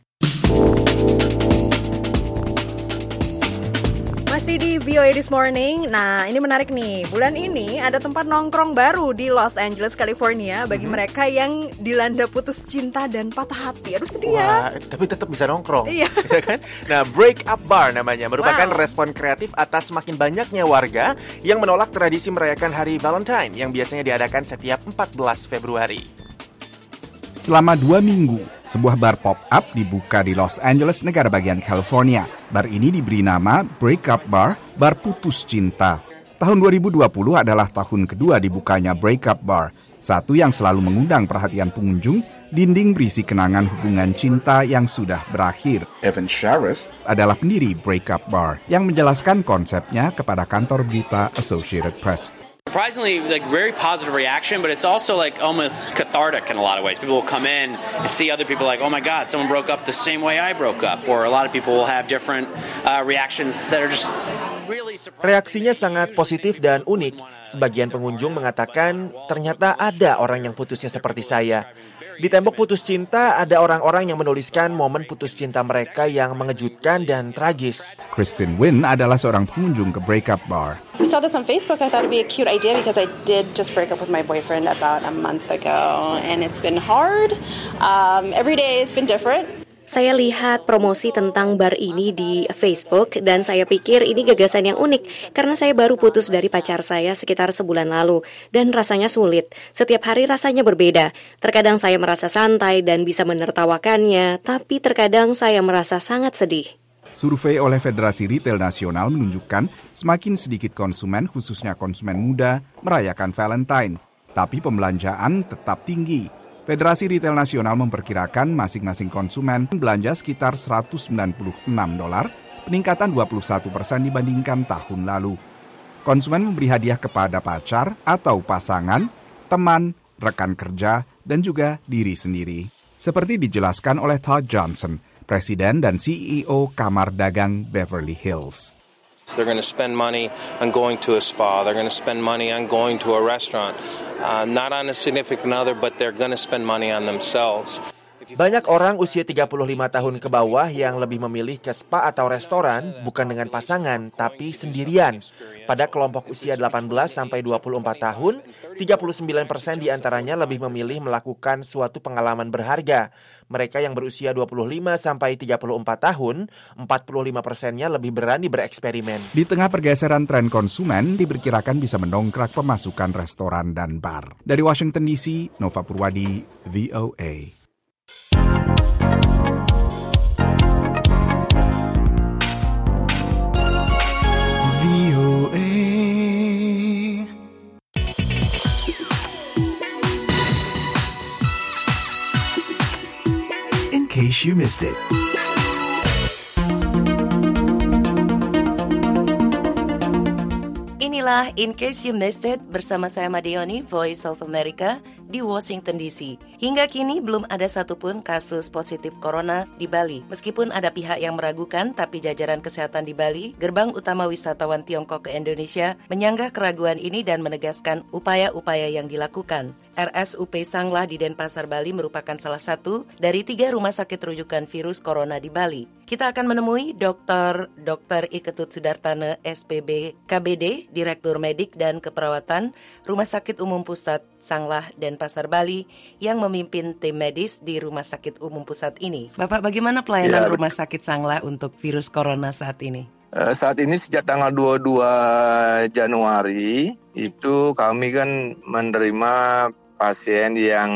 Masih di V O A This Morning. Nah, ini menarik nih. Bulan ini ada tempat nongkrong baru di Los Angeles, California bagi mm-hmm. mereka yang dilanda putus cinta dan patah hati. Aduh, sedih ya. Wah, tapi tetap bisa nongkrong. Iya. Kan? Nah, Break Up Bar namanya merupakan Wow. respon kreatif atas semakin banyaknya warga yang menolak tradisi merayakan Hari Valentine yang biasanya diadakan setiap empat belas Februari. Selama dua minggu, sebuah bar pop-up dibuka di Los Angeles, negara bagian California. Bar ini diberi nama Break Up Bar, Bar Putus Cinta. Tahun dua ribu dua puluh adalah tahun kedua dibukanya Break Up Bar, satu yang selalu mengundang perhatian pengunjung, dinding berisi kenangan hubungan cinta yang sudah berakhir. Evan Sharist adalah pendiri Break Up Bar yang menjelaskan konsepnya kepada kantor berita Associated Press. Surprisingly, like very positive reaction, but it's also like almost cathartic in a lot of ways. People will come in and see other people like, oh my God, someone broke up the same way I broke up. Or a lot of people will have different uh, reactions that are just really surprising. Reaksinya sangat positif dan unik. Sebagian pengunjung mengatakan ternyata ada orang yang putusnya seperti saya. Di tembok putus cinta ada orang-orang yang menuliskan momen putus cinta mereka yang mengejutkan dan tragis. Kristen Wynn adalah seorang pengunjung ke Break Up Bar. We saw this on Facebook. I thought it'd be a cute idea because I did just break up with my boyfriend about a month ago, and it's been hard. Um, every day it's been different. Saya lihat promosi tentang bar ini di Facebook dan saya pikir ini gagasan yang unik karena saya baru putus dari pacar saya sekitar sebulan lalu dan rasanya sulit. Setiap hari rasanya berbeda. Terkadang saya merasa santai dan bisa menertawakannya, tapi terkadang saya merasa sangat sedih. Survei oleh Federasi Retail Nasional menunjukkan semakin sedikit konsumen, khususnya konsumen muda, merayakan Valentine. Tapi pembelanjaan tetap tinggi. Federasi Retail Nasional memperkirakan masing-masing konsumen belanja sekitar seratus sembilan puluh enam dolar, peningkatan dua puluh satu persen dibandingkan tahun lalu. Konsumen memberi hadiah kepada pacar atau pasangan, teman, rekan kerja, dan juga diri sendiri. Seperti dijelaskan oleh Todd Johnson, Presiden dan C E O Kamar Dagang Beverly Hills. They're going to spend money on going to a spa. They're going to spend money on going to a restaurant. Uh, not on a significant other, but they're going to spend money on themselves. Banyak orang usia tiga puluh lima tahun ke bawah yang lebih memilih ke spa atau restoran bukan dengan pasangan, tapi sendirian. Pada kelompok usia delapan belas sampai dua puluh empat tahun, tiga puluh sembilan persen diantaranya lebih memilih melakukan suatu pengalaman berharga. Mereka yang berusia dua puluh lima sampai tiga puluh empat tahun, empat puluh lima persennya lebih berani bereksperimen. Di tengah pergeseran tren konsumen, diperkirakan bisa mendongkrak pemasukan restoran dan bar. Dari Washington D C, Nova Purwadi, V O A. In case you missed it. Inilah In Case You Missed It bersama saya Madioni, Voice of America di Washington D C. Hingga kini belum ada satupun kasus positif corona di Bali. Meskipun ada pihak yang meragukan, tapi jajaran kesehatan di Bali, gerbang utama wisatawan Tiongkok ke Indonesia, menyanggah keraguan ini dan menegaskan upaya-upaya yang dilakukan. R S U P Sanglah di Denpasar, Bali merupakan salah satu dari tiga rumah sakit rujukan virus corona di Bali. Kita akan menemui Dokter Dokter Iketut Sudartana S P B K B D, Direktur Medik dan Keperawatan Rumah Sakit Umum Pusat Sanglah Denpasar, Bali, yang memimpin tim medis di Rumah Sakit Umum Pusat ini. Bapak, bagaimana pelayanan ya, Rumah Sakit Sanglah untuk virus corona saat ini? Uh, saat ini sejak tanggal dua puluh dua Januari itu kami kan menerima pasien yang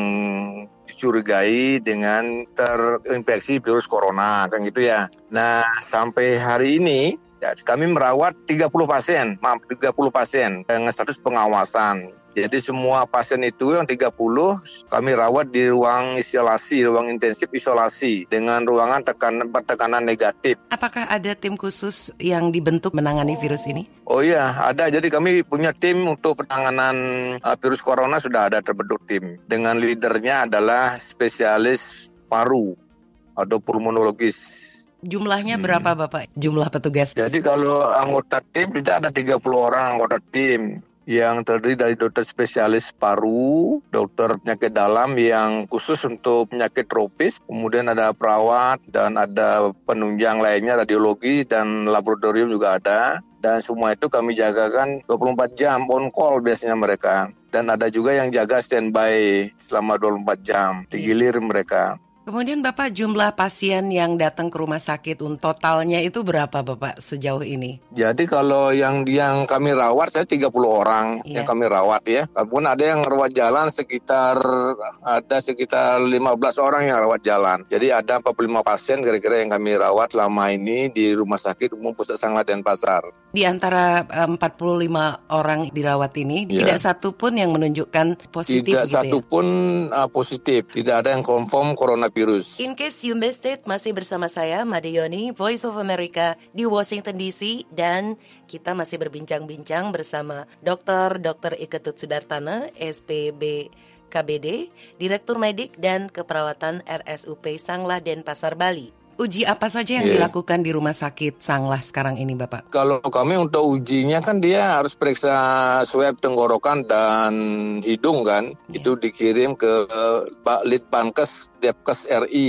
dicurigai dengan terinfeksi virus corona, kan gitu ya. Nah, sampai hari ini ya, kami merawat tiga puluh pasien, maaf tiga puluh pasien dengan status pengawasan. Jadi semua pasien itu yang tiga puluh kami rawat di ruang isolasi, ruang intensif isolasi dengan ruangan tekanan bertekanan negatif. Apakah ada tim khusus yang dibentuk menangani virus ini? Oh iya, ada. Jadi kami punya tim untuk penanganan uh, virus corona, sudah ada terbentuk tim. Dengan leadernya adalah spesialis paru atau pulmonologis. Jumlahnya berapa, Bapak? Jumlah petugas? Jadi kalau anggota tim tidak ada tiga puluh orang anggota tim yang terdiri dari dokter spesialis paru, dokter penyakit dalam yang khusus untuk penyakit tropis, kemudian ada perawat dan ada penunjang lainnya, radiologi dan laboratorium juga ada. Dan semua itu kami jagakan dua puluh empat jam on call biasanya mereka. Dan ada juga yang jaga standby selama dua puluh empat jam, digilir mereka. Kemudian Bapak, jumlah pasien yang datang ke rumah sakit totalnya itu berapa Bapak sejauh ini? Jadi kalau yang yang kami rawat, saya tiga puluh orang yeah. yang kami rawat ya. Walaupun ada yang rawat jalan sekitar, ada sekitar lima belas orang yang rawat jalan. Jadi ada empat puluh lima pasien kira-kira yang kami rawat selama ini di Rumah Sakit Umum Pusat Sanglah Denpasar. Di antara empat puluh lima orang dirawat ini, yeah. tidak satu pun yang menunjukkan positif Tidak gitu satu ya? pun uh, positif, tidak ada yang confirm coronavirus. In case you missed it, masih bersama saya, Madioni, Voice of America di Washington D C, dan kita masih berbincang-bincang bersama Dokter Dokter Iketut Sudartana, S P B K B D, Direktur Medik dan Keperawatan R S U P Sanglah Denpasar, Bali. Uji apa saja yang yeah. dilakukan di Rumah Sakit Sanglah sekarang ini, Bapak? Kalau kami untuk ujinya kan dia harus periksa swab tenggorokan dan hidung kan. Yeah. Itu dikirim ke Pak Litbangkes Depkes R I.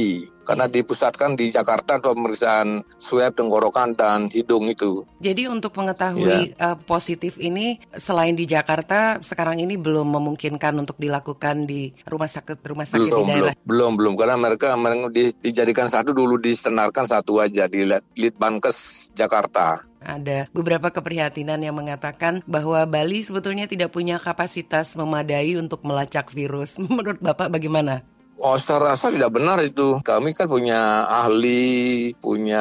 karena dipusatkan di Jakarta untuk pemeriksaan swab tenggorokan dan hidung itu. Jadi untuk mengetahui yeah. uh, positif ini selain di Jakarta sekarang ini belum memungkinkan untuk dilakukan di rumah sakit rumah sakit belum, di daerah. Belum, belum, belum karena mereka, mereka di, dijadikan satu dulu disenarkan satu aja di Litbangkes Jakarta. Ada beberapa keprihatinan yang mengatakan bahwa Bali sebetulnya tidak punya kapasitas memadai untuk melacak virus. Menurut Bapak bagaimana? Oh, saya rasa tidak benar itu. Kami kan punya ahli, punya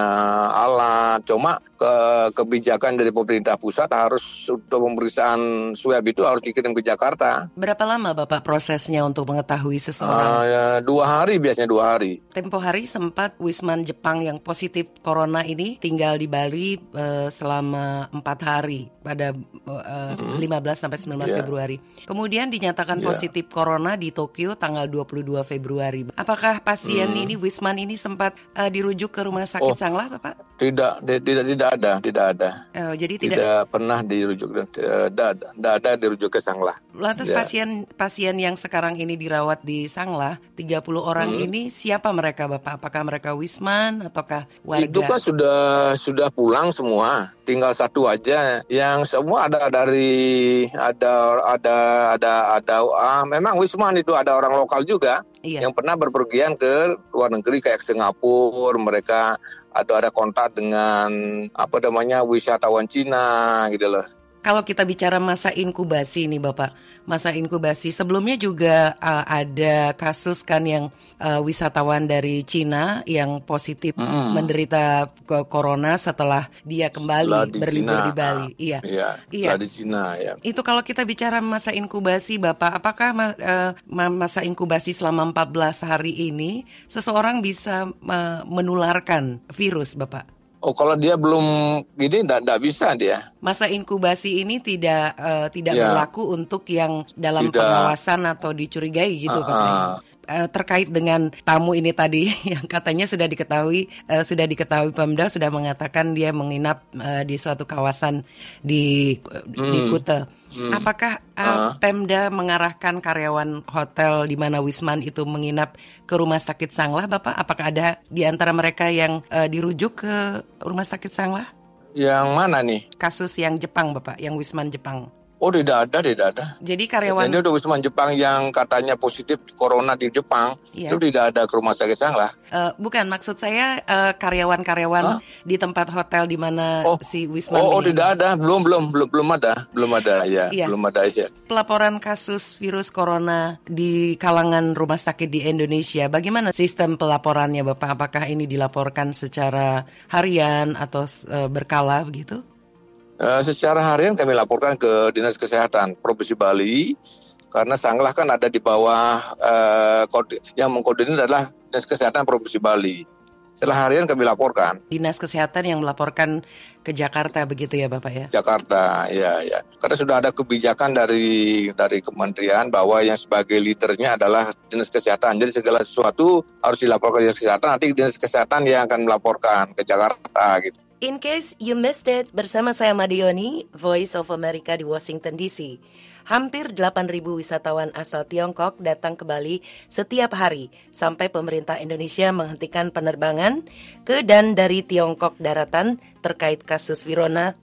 alat. Cuma ke kebijakan dari pemerintah pusat harus untuk pemeriksaan swab itu harus dikirim ke Jakarta. Berapa lama Bapak prosesnya untuk mengetahui seseorang? Uh, ya, dua hari biasanya dua hari. Tempo hari sempat Wisman Jepang yang positif corona ini tinggal di Bali uh, selama empat hari pada uh, mm-hmm. lima belas sampai sembilan belas yeah. Februari. Kemudian dinyatakan yeah. positif corona di Tokyo tanggal dua puluh dua Februari. Apakah pasien mm. ini Wisman ini sempat uh, dirujuk ke rumah sakit oh, Sanglah, Bapak? Tidak, tidak, tidak ada, tidak ada. Oh, jadi tidak, tidak pernah dirujuk, tidak ada, tidak ada dirujuk ke Sanglah. Lantas ya. pasien pasien yang sekarang ini dirawat di Sanglah, tiga puluh orang hmm. ini siapa mereka, Bapak? Apakah mereka Wisman ataukah warga? Itu kan sudah sudah pulang semua, tinggal satu aja. Yang semua ada dari ada ada ada ada ah, memang Wisman itu ada orang lokal juga. Iya. Yang pernah berpergian ke luar negeri kayak Singapura, mereka atau ada kontak dengan apa namanya wisatawan Cina gitu loh. Kalau kita bicara masa inkubasi nih Bapak, masa inkubasi sebelumnya juga uh, ada kasus kan yang uh, wisatawan dari Cina yang positif mm. menderita ke corona setelah dia kembali berlibur Cina. Di Bali. Ah, iya, iya, iya. di Cina ya. Itu kalau kita bicara masa inkubasi Bapak, apakah uh, masa inkubasi selama empat belas hari ini seseorang bisa uh, menularkan virus Bapak? Oh, kalau dia belum gini, tidak bisa dia. Masa inkubasi ini tidak uh, tidak ya. berlaku untuk yang dalam tidak. pengawasan atau dicurigai gitu, uh, Pak. Uh. Uh, terkait dengan tamu ini tadi yang katanya sudah diketahui uh, sudah diketahui Pemda sudah mengatakan dia menginap uh, di suatu kawasan di uh, hmm. di Kuta. Hmm. Apakah uh, uh. Pemda mengarahkan karyawan hotel di mana Wisman itu menginap ke rumah sakit Sanglah, Bapak? Apakah ada di antara mereka yang uh, dirujuk ke rumah sakit Sanglah? Yang mana nih? Kasus yang Jepang, Bapak, yang Wisman Jepang. Oh, tidak ada, tidak ada. Jadi karyawan... Jadi untuk Wisman Jepang yang katanya positif corona di Jepang, iya. itu tidak ada ke rumah sakit Sanglah. Uh, bukan, maksud saya uh, karyawan-karyawan huh? di tempat hotel di mana oh. si Wisman... Oh, oh tidak ada, belum, belum, belum, belum ada, belum ada, ya, iya. belum ada, ya. Pelaporan kasus virus corona di kalangan rumah sakit di Indonesia, bagaimana sistem pelaporannya, Bapak? Apakah ini dilaporkan secara harian atau uh, berkala begitu? Uh, secara harian kami laporkan ke Dinas Kesehatan Provinsi Bali karena Sanglah kan ada di bawah uh, kode, yang mengkoordinir adalah Dinas Kesehatan Provinsi Bali. Setelah harian kami laporkan. Dinas Kesehatan yang melaporkan ke Jakarta begitu ya Bapak ya? Jakarta, ya ya. Karena sudah ada kebijakan dari dari kementerian bahwa yang sebagai leadernya adalah Dinas Kesehatan. Jadi segala sesuatu harus dilaporkan ke Dinas Kesehatan. Nanti Dinas Kesehatan yang akan melaporkan ke Jakarta gitu. In case you missed it, bersama saya Madioni, Voice of America di Washington D C. Hampir delapan ribu wisatawan asal Tiongkok datang ke Bali setiap hari sampai pemerintah Indonesia menghentikan penerbangan ke dan dari Tiongkok daratan terkait kasus virona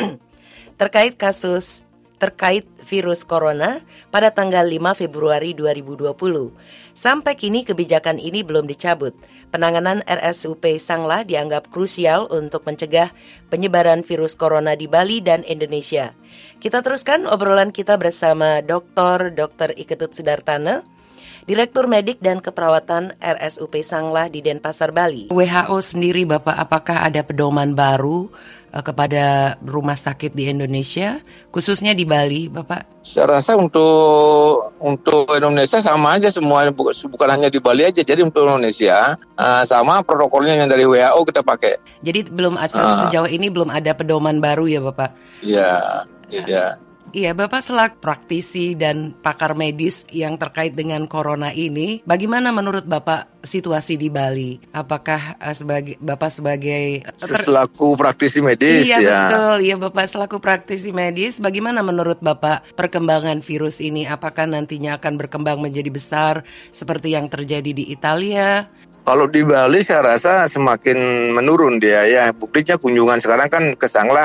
terkait kasus terkait virus corona pada tanggal lima Februari dua ribu dua puluh. Sampai kini kebijakan ini belum dicabut. Penanganan R S U P Sanglah dianggap krusial untuk mencegah penyebaran virus corona di Bali dan Indonesia. Kita teruskan obrolan kita bersama Doktor Doktor Iketut Sudartana, Direktur Medik dan Keperawatan R S U P Sanglah di Denpasar, Bali. W H O sendiri, Bapak, apakah ada pedoman baru uh, kepada rumah sakit di Indonesia, khususnya di Bali, Bapak? Saya rasa untuk untuk Indonesia sama aja semua, bukan hanya di Bali aja. Jadi untuk Indonesia uh, sama protokolnya yang dari W H O kita pakai. Jadi belum uh. sejauh ini belum ada pedoman baru ya, Bapak? Iya, iya. Iya, Bapak selaku praktisi dan pakar medis yang terkait dengan corona ini, bagaimana menurut Bapak situasi di Bali? Apakah uh, sebagai Bapak sebagai ter... selaku praktisi medis iya, ya? Iya betul, iya Bapak selaku praktisi medis, bagaimana menurut Bapak perkembangan virus ini? Apakah nantinya akan berkembang menjadi besar seperti yang terjadi di Italia? Kalau di Bali saya rasa semakin menurun dia ya. Buktinya kunjungan sekarang kan kesanglah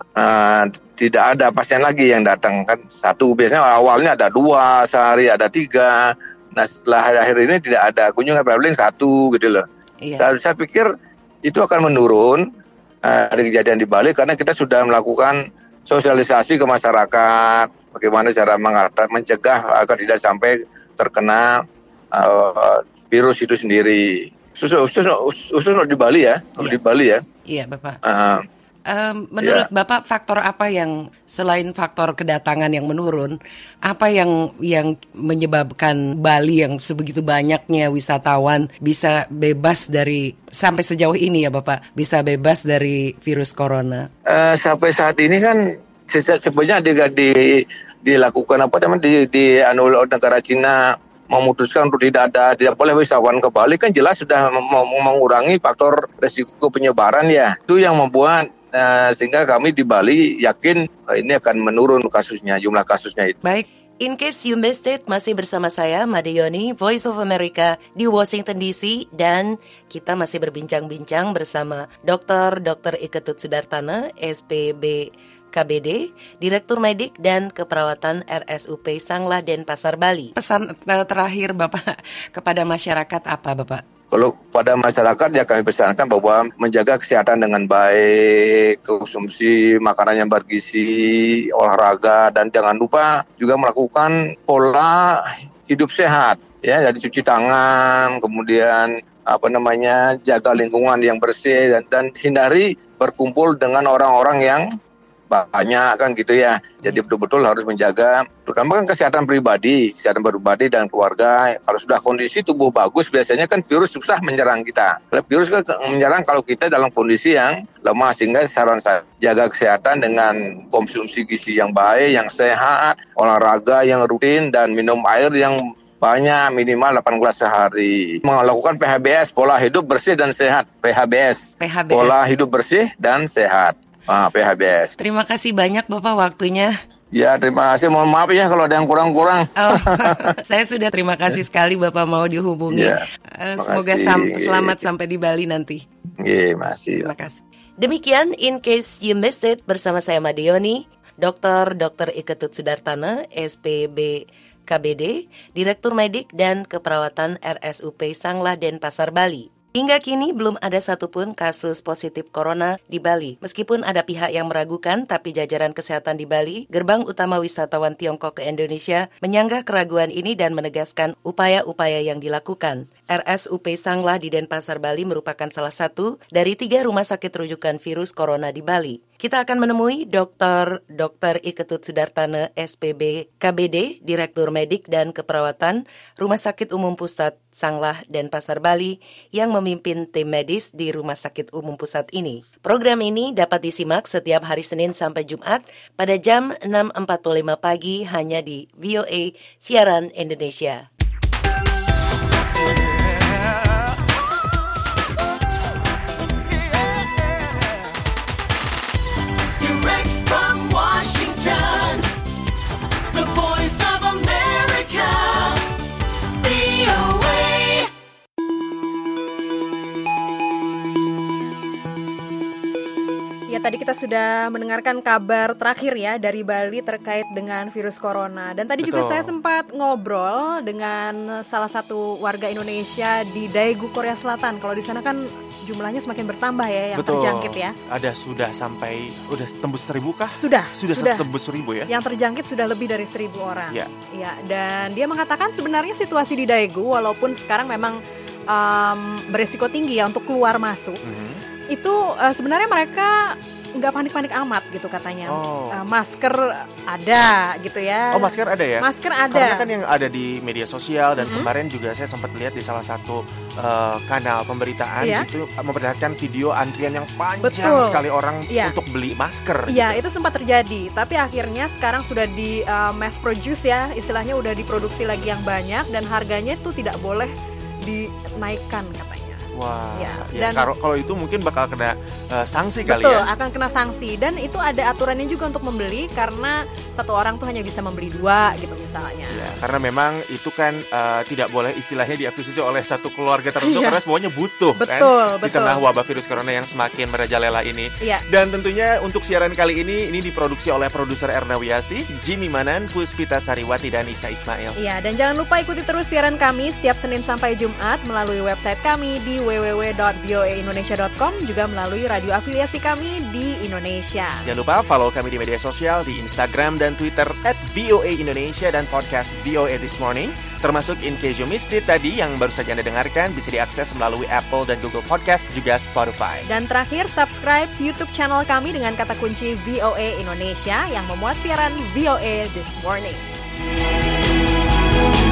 uh, tidak ada pasien lagi yang datang kan. Satu biasanya awalnya ada dua, sehari ada tiga. Nah setelah akhir ini tidak ada kunjungan, paling satu gitu loh. Iya. Saya, saya pikir itu akan menurun uh, ada kejadian di Bali karena kita sudah melakukan sosialisasi ke masyarakat. Bagaimana cara mengatasi, mencegah agar tidak sampai terkena uh, virus itu sendiri. Khusus khusus khusus di Bali ya, yeah. di Bali ya. Iya, Bapak. Uh, um, menurut yeah. Bapak faktor apa yang selain faktor kedatangan yang menurun, apa yang yang menyebabkan Bali yang sebegitu banyaknya wisatawan bisa bebas dari sampai sejauh ini ya, Bapak, bisa bebas dari virus corona? Uh, sampai saat ini kan sebenarnya di, di, dilakukan apa namanya di, di anu negara Cina memutuskan untuk tidak ada, tidak boleh wisatawan ke Bali kan jelas sudah mengurangi faktor resiko penyebaran ya. Itu yang membuat uh, sehingga kami di Bali yakin uh, ini akan menurun kasusnya, jumlah kasusnya itu. Baik, in case you missed it, masih bersama saya Made Yoni, Voice of America di Washington D C, dan kita masih berbincang-bincang bersama Doktor Doktor Iketut Sudartana, S P B K B D, Direktur Medik dan Keperawatan R S U P Sanglah Denpasar, Bali. Pesan terakhir Bapak kepada masyarakat apa, Bapak? Kalau pada masyarakat ya kami pesankan bahwa menjaga kesehatan dengan baik, konsumsi makanan yang bergizi, olahraga, dan jangan lupa juga melakukan pola hidup sehat. Ya, jadi cuci tangan, kemudian apa namanya jaga lingkungan yang bersih dan, dan hindari berkumpul dengan orang-orang yang banyak kan gitu ya. Jadi betul-betul harus menjaga terutama kan kesehatan pribadi, kesehatan pribadi dan keluarga. Kalau sudah kondisi tubuh bagus biasanya kan virus susah menyerang kita. Kalau virus kan menyerang kalau kita dalam kondisi yang lemah, sehingga saran saya jaga kesehatan dengan konsumsi gizi yang baik, yang sehat, olahraga yang rutin dan minum air yang banyak, minimal delapan gelas sehari. Melakukan P H B S, pola hidup bersih dan sehat. P H B S, P H B S. Pola hidup bersih dan sehat. Ah, P H B S. Terima kasih banyak Bapak waktunya. Ya, terima kasih. Mohon maaf ya kalau ada yang kurang-kurang. Oh, saya sudah terima kasih sekali Bapak mau dihubungi. Ya, uh, semoga sam- selamat sampai di Bali nanti. Iya, masih. Terima kasih. Demikian In Case You Missed It bersama saya Made Yoni, Doktor Doktor Iketut Sudartana, S P B K B D, Direktur Medik dan Keperawatan R S U P Sanglah Denpasar, Bali. Hingga kini belum ada satupun kasus positif corona di Bali. Meskipun ada pihak yang meragukan, tapi jajaran kesehatan di Bali, gerbang utama wisatawan Tiongkok ke Indonesia, menyanggah keraguan ini dan menegaskan upaya-upaya yang dilakukan. R S U P Sanglah di Denpasar, Bali merupakan salah satu dari tiga rumah sakit rujukan virus corona di Bali. Kita akan menemui Doktor Doktor Iketut Sudartana, S P B K B D, Direktur Medik dan Keperawatan Rumah Sakit Umum Pusat Sanglah Denpasar, Bali, yang memimpin tim medis di Rumah Sakit Umum Pusat ini. Program ini dapat disimak setiap hari Senin sampai Jumat pada jam enam empat puluh lima pagi hanya di V O A Siaran Indonesia. Direct from Washington, the voice of America, V O A. Ya, tadi kita sudah mendengarkan kabar terakhir ya dari Bali terkait dengan virus corona. Dan tadi Betul. juga saya sempat ngobrol dengan salah satu warga Indonesia di Daegu, Korea Selatan. Kalau di sana kan jumlahnya semakin bertambah ya yang Betul. terjangkit ya. Ada sudah sampai udah tembus seribu kah? Sudah, Sudah, sudah. tembus seribu ya? Yang terjangkit sudah lebih dari seribu orang. Ya. Ya, dan dia mengatakan sebenarnya situasi di Daegu walaupun sekarang memang um, beresiko tinggi ya untuk keluar masuk. Mhm. Itu uh, sebenarnya mereka nggak panik-panik amat gitu katanya. Oh. Uh, masker ada gitu ya. Oh, masker ada ya? Masker ada. Karena kan yang ada di media sosial dan Mm-hmm. kemarin juga saya sempat lihat di salah satu uh, kanal pemberitaan Iya. gitu memperlihatkan video antrian yang panjang Betul. sekali orang Iya. untuk beli masker. Iya, gitu. itu sempat terjadi. Tapi akhirnya sekarang sudah di uh, mass produce ya, istilahnya udah diproduksi lagi yang banyak dan harganya itu tidak boleh dinaikkan katanya. Wah, Ya, ya, dan- kalau kalau itu mungkin bakal kena uh, sanksi kali Betul, ya. akan kena sanksi. Dan itu ada aturannya juga untuk membeli, karena satu orang tuh hanya bisa membeli dua gitu misalnya. Ya, karena memang itu kan uh, tidak boleh istilahnya diakuisisi oleh satu keluarga tertentu Iya. karena semuanya butuh kan Betul, di betul. tengah wabah virus corona yang semakin merajalela ini. Iya. Dan tentunya untuk siaran kali ini ini diproduksi oleh produser Erna Wiasi, Jimmy Manan, Puspita Sariwati dan Isa Ismail. Iya, dan jangan lupa ikuti terus siaran kami setiap Senin sampai Jumat melalui website kami di w w w dot v o a indonesia dot com, juga melalui radio afiliasi kami di Indonesia. Jangan lupa follow kami di media sosial di Instagram dan Twitter at V O A Indonesia dan podcast V O A This Morning, termasuk In Case You Missed It tadi yang baru saja Anda dengarkan bisa diakses melalui Apple dan Google Podcast, juga Spotify. Dan terakhir, subscribe YouTube channel kami dengan kata kunci V O A Indonesia yang memuat siaran V O A This Morning.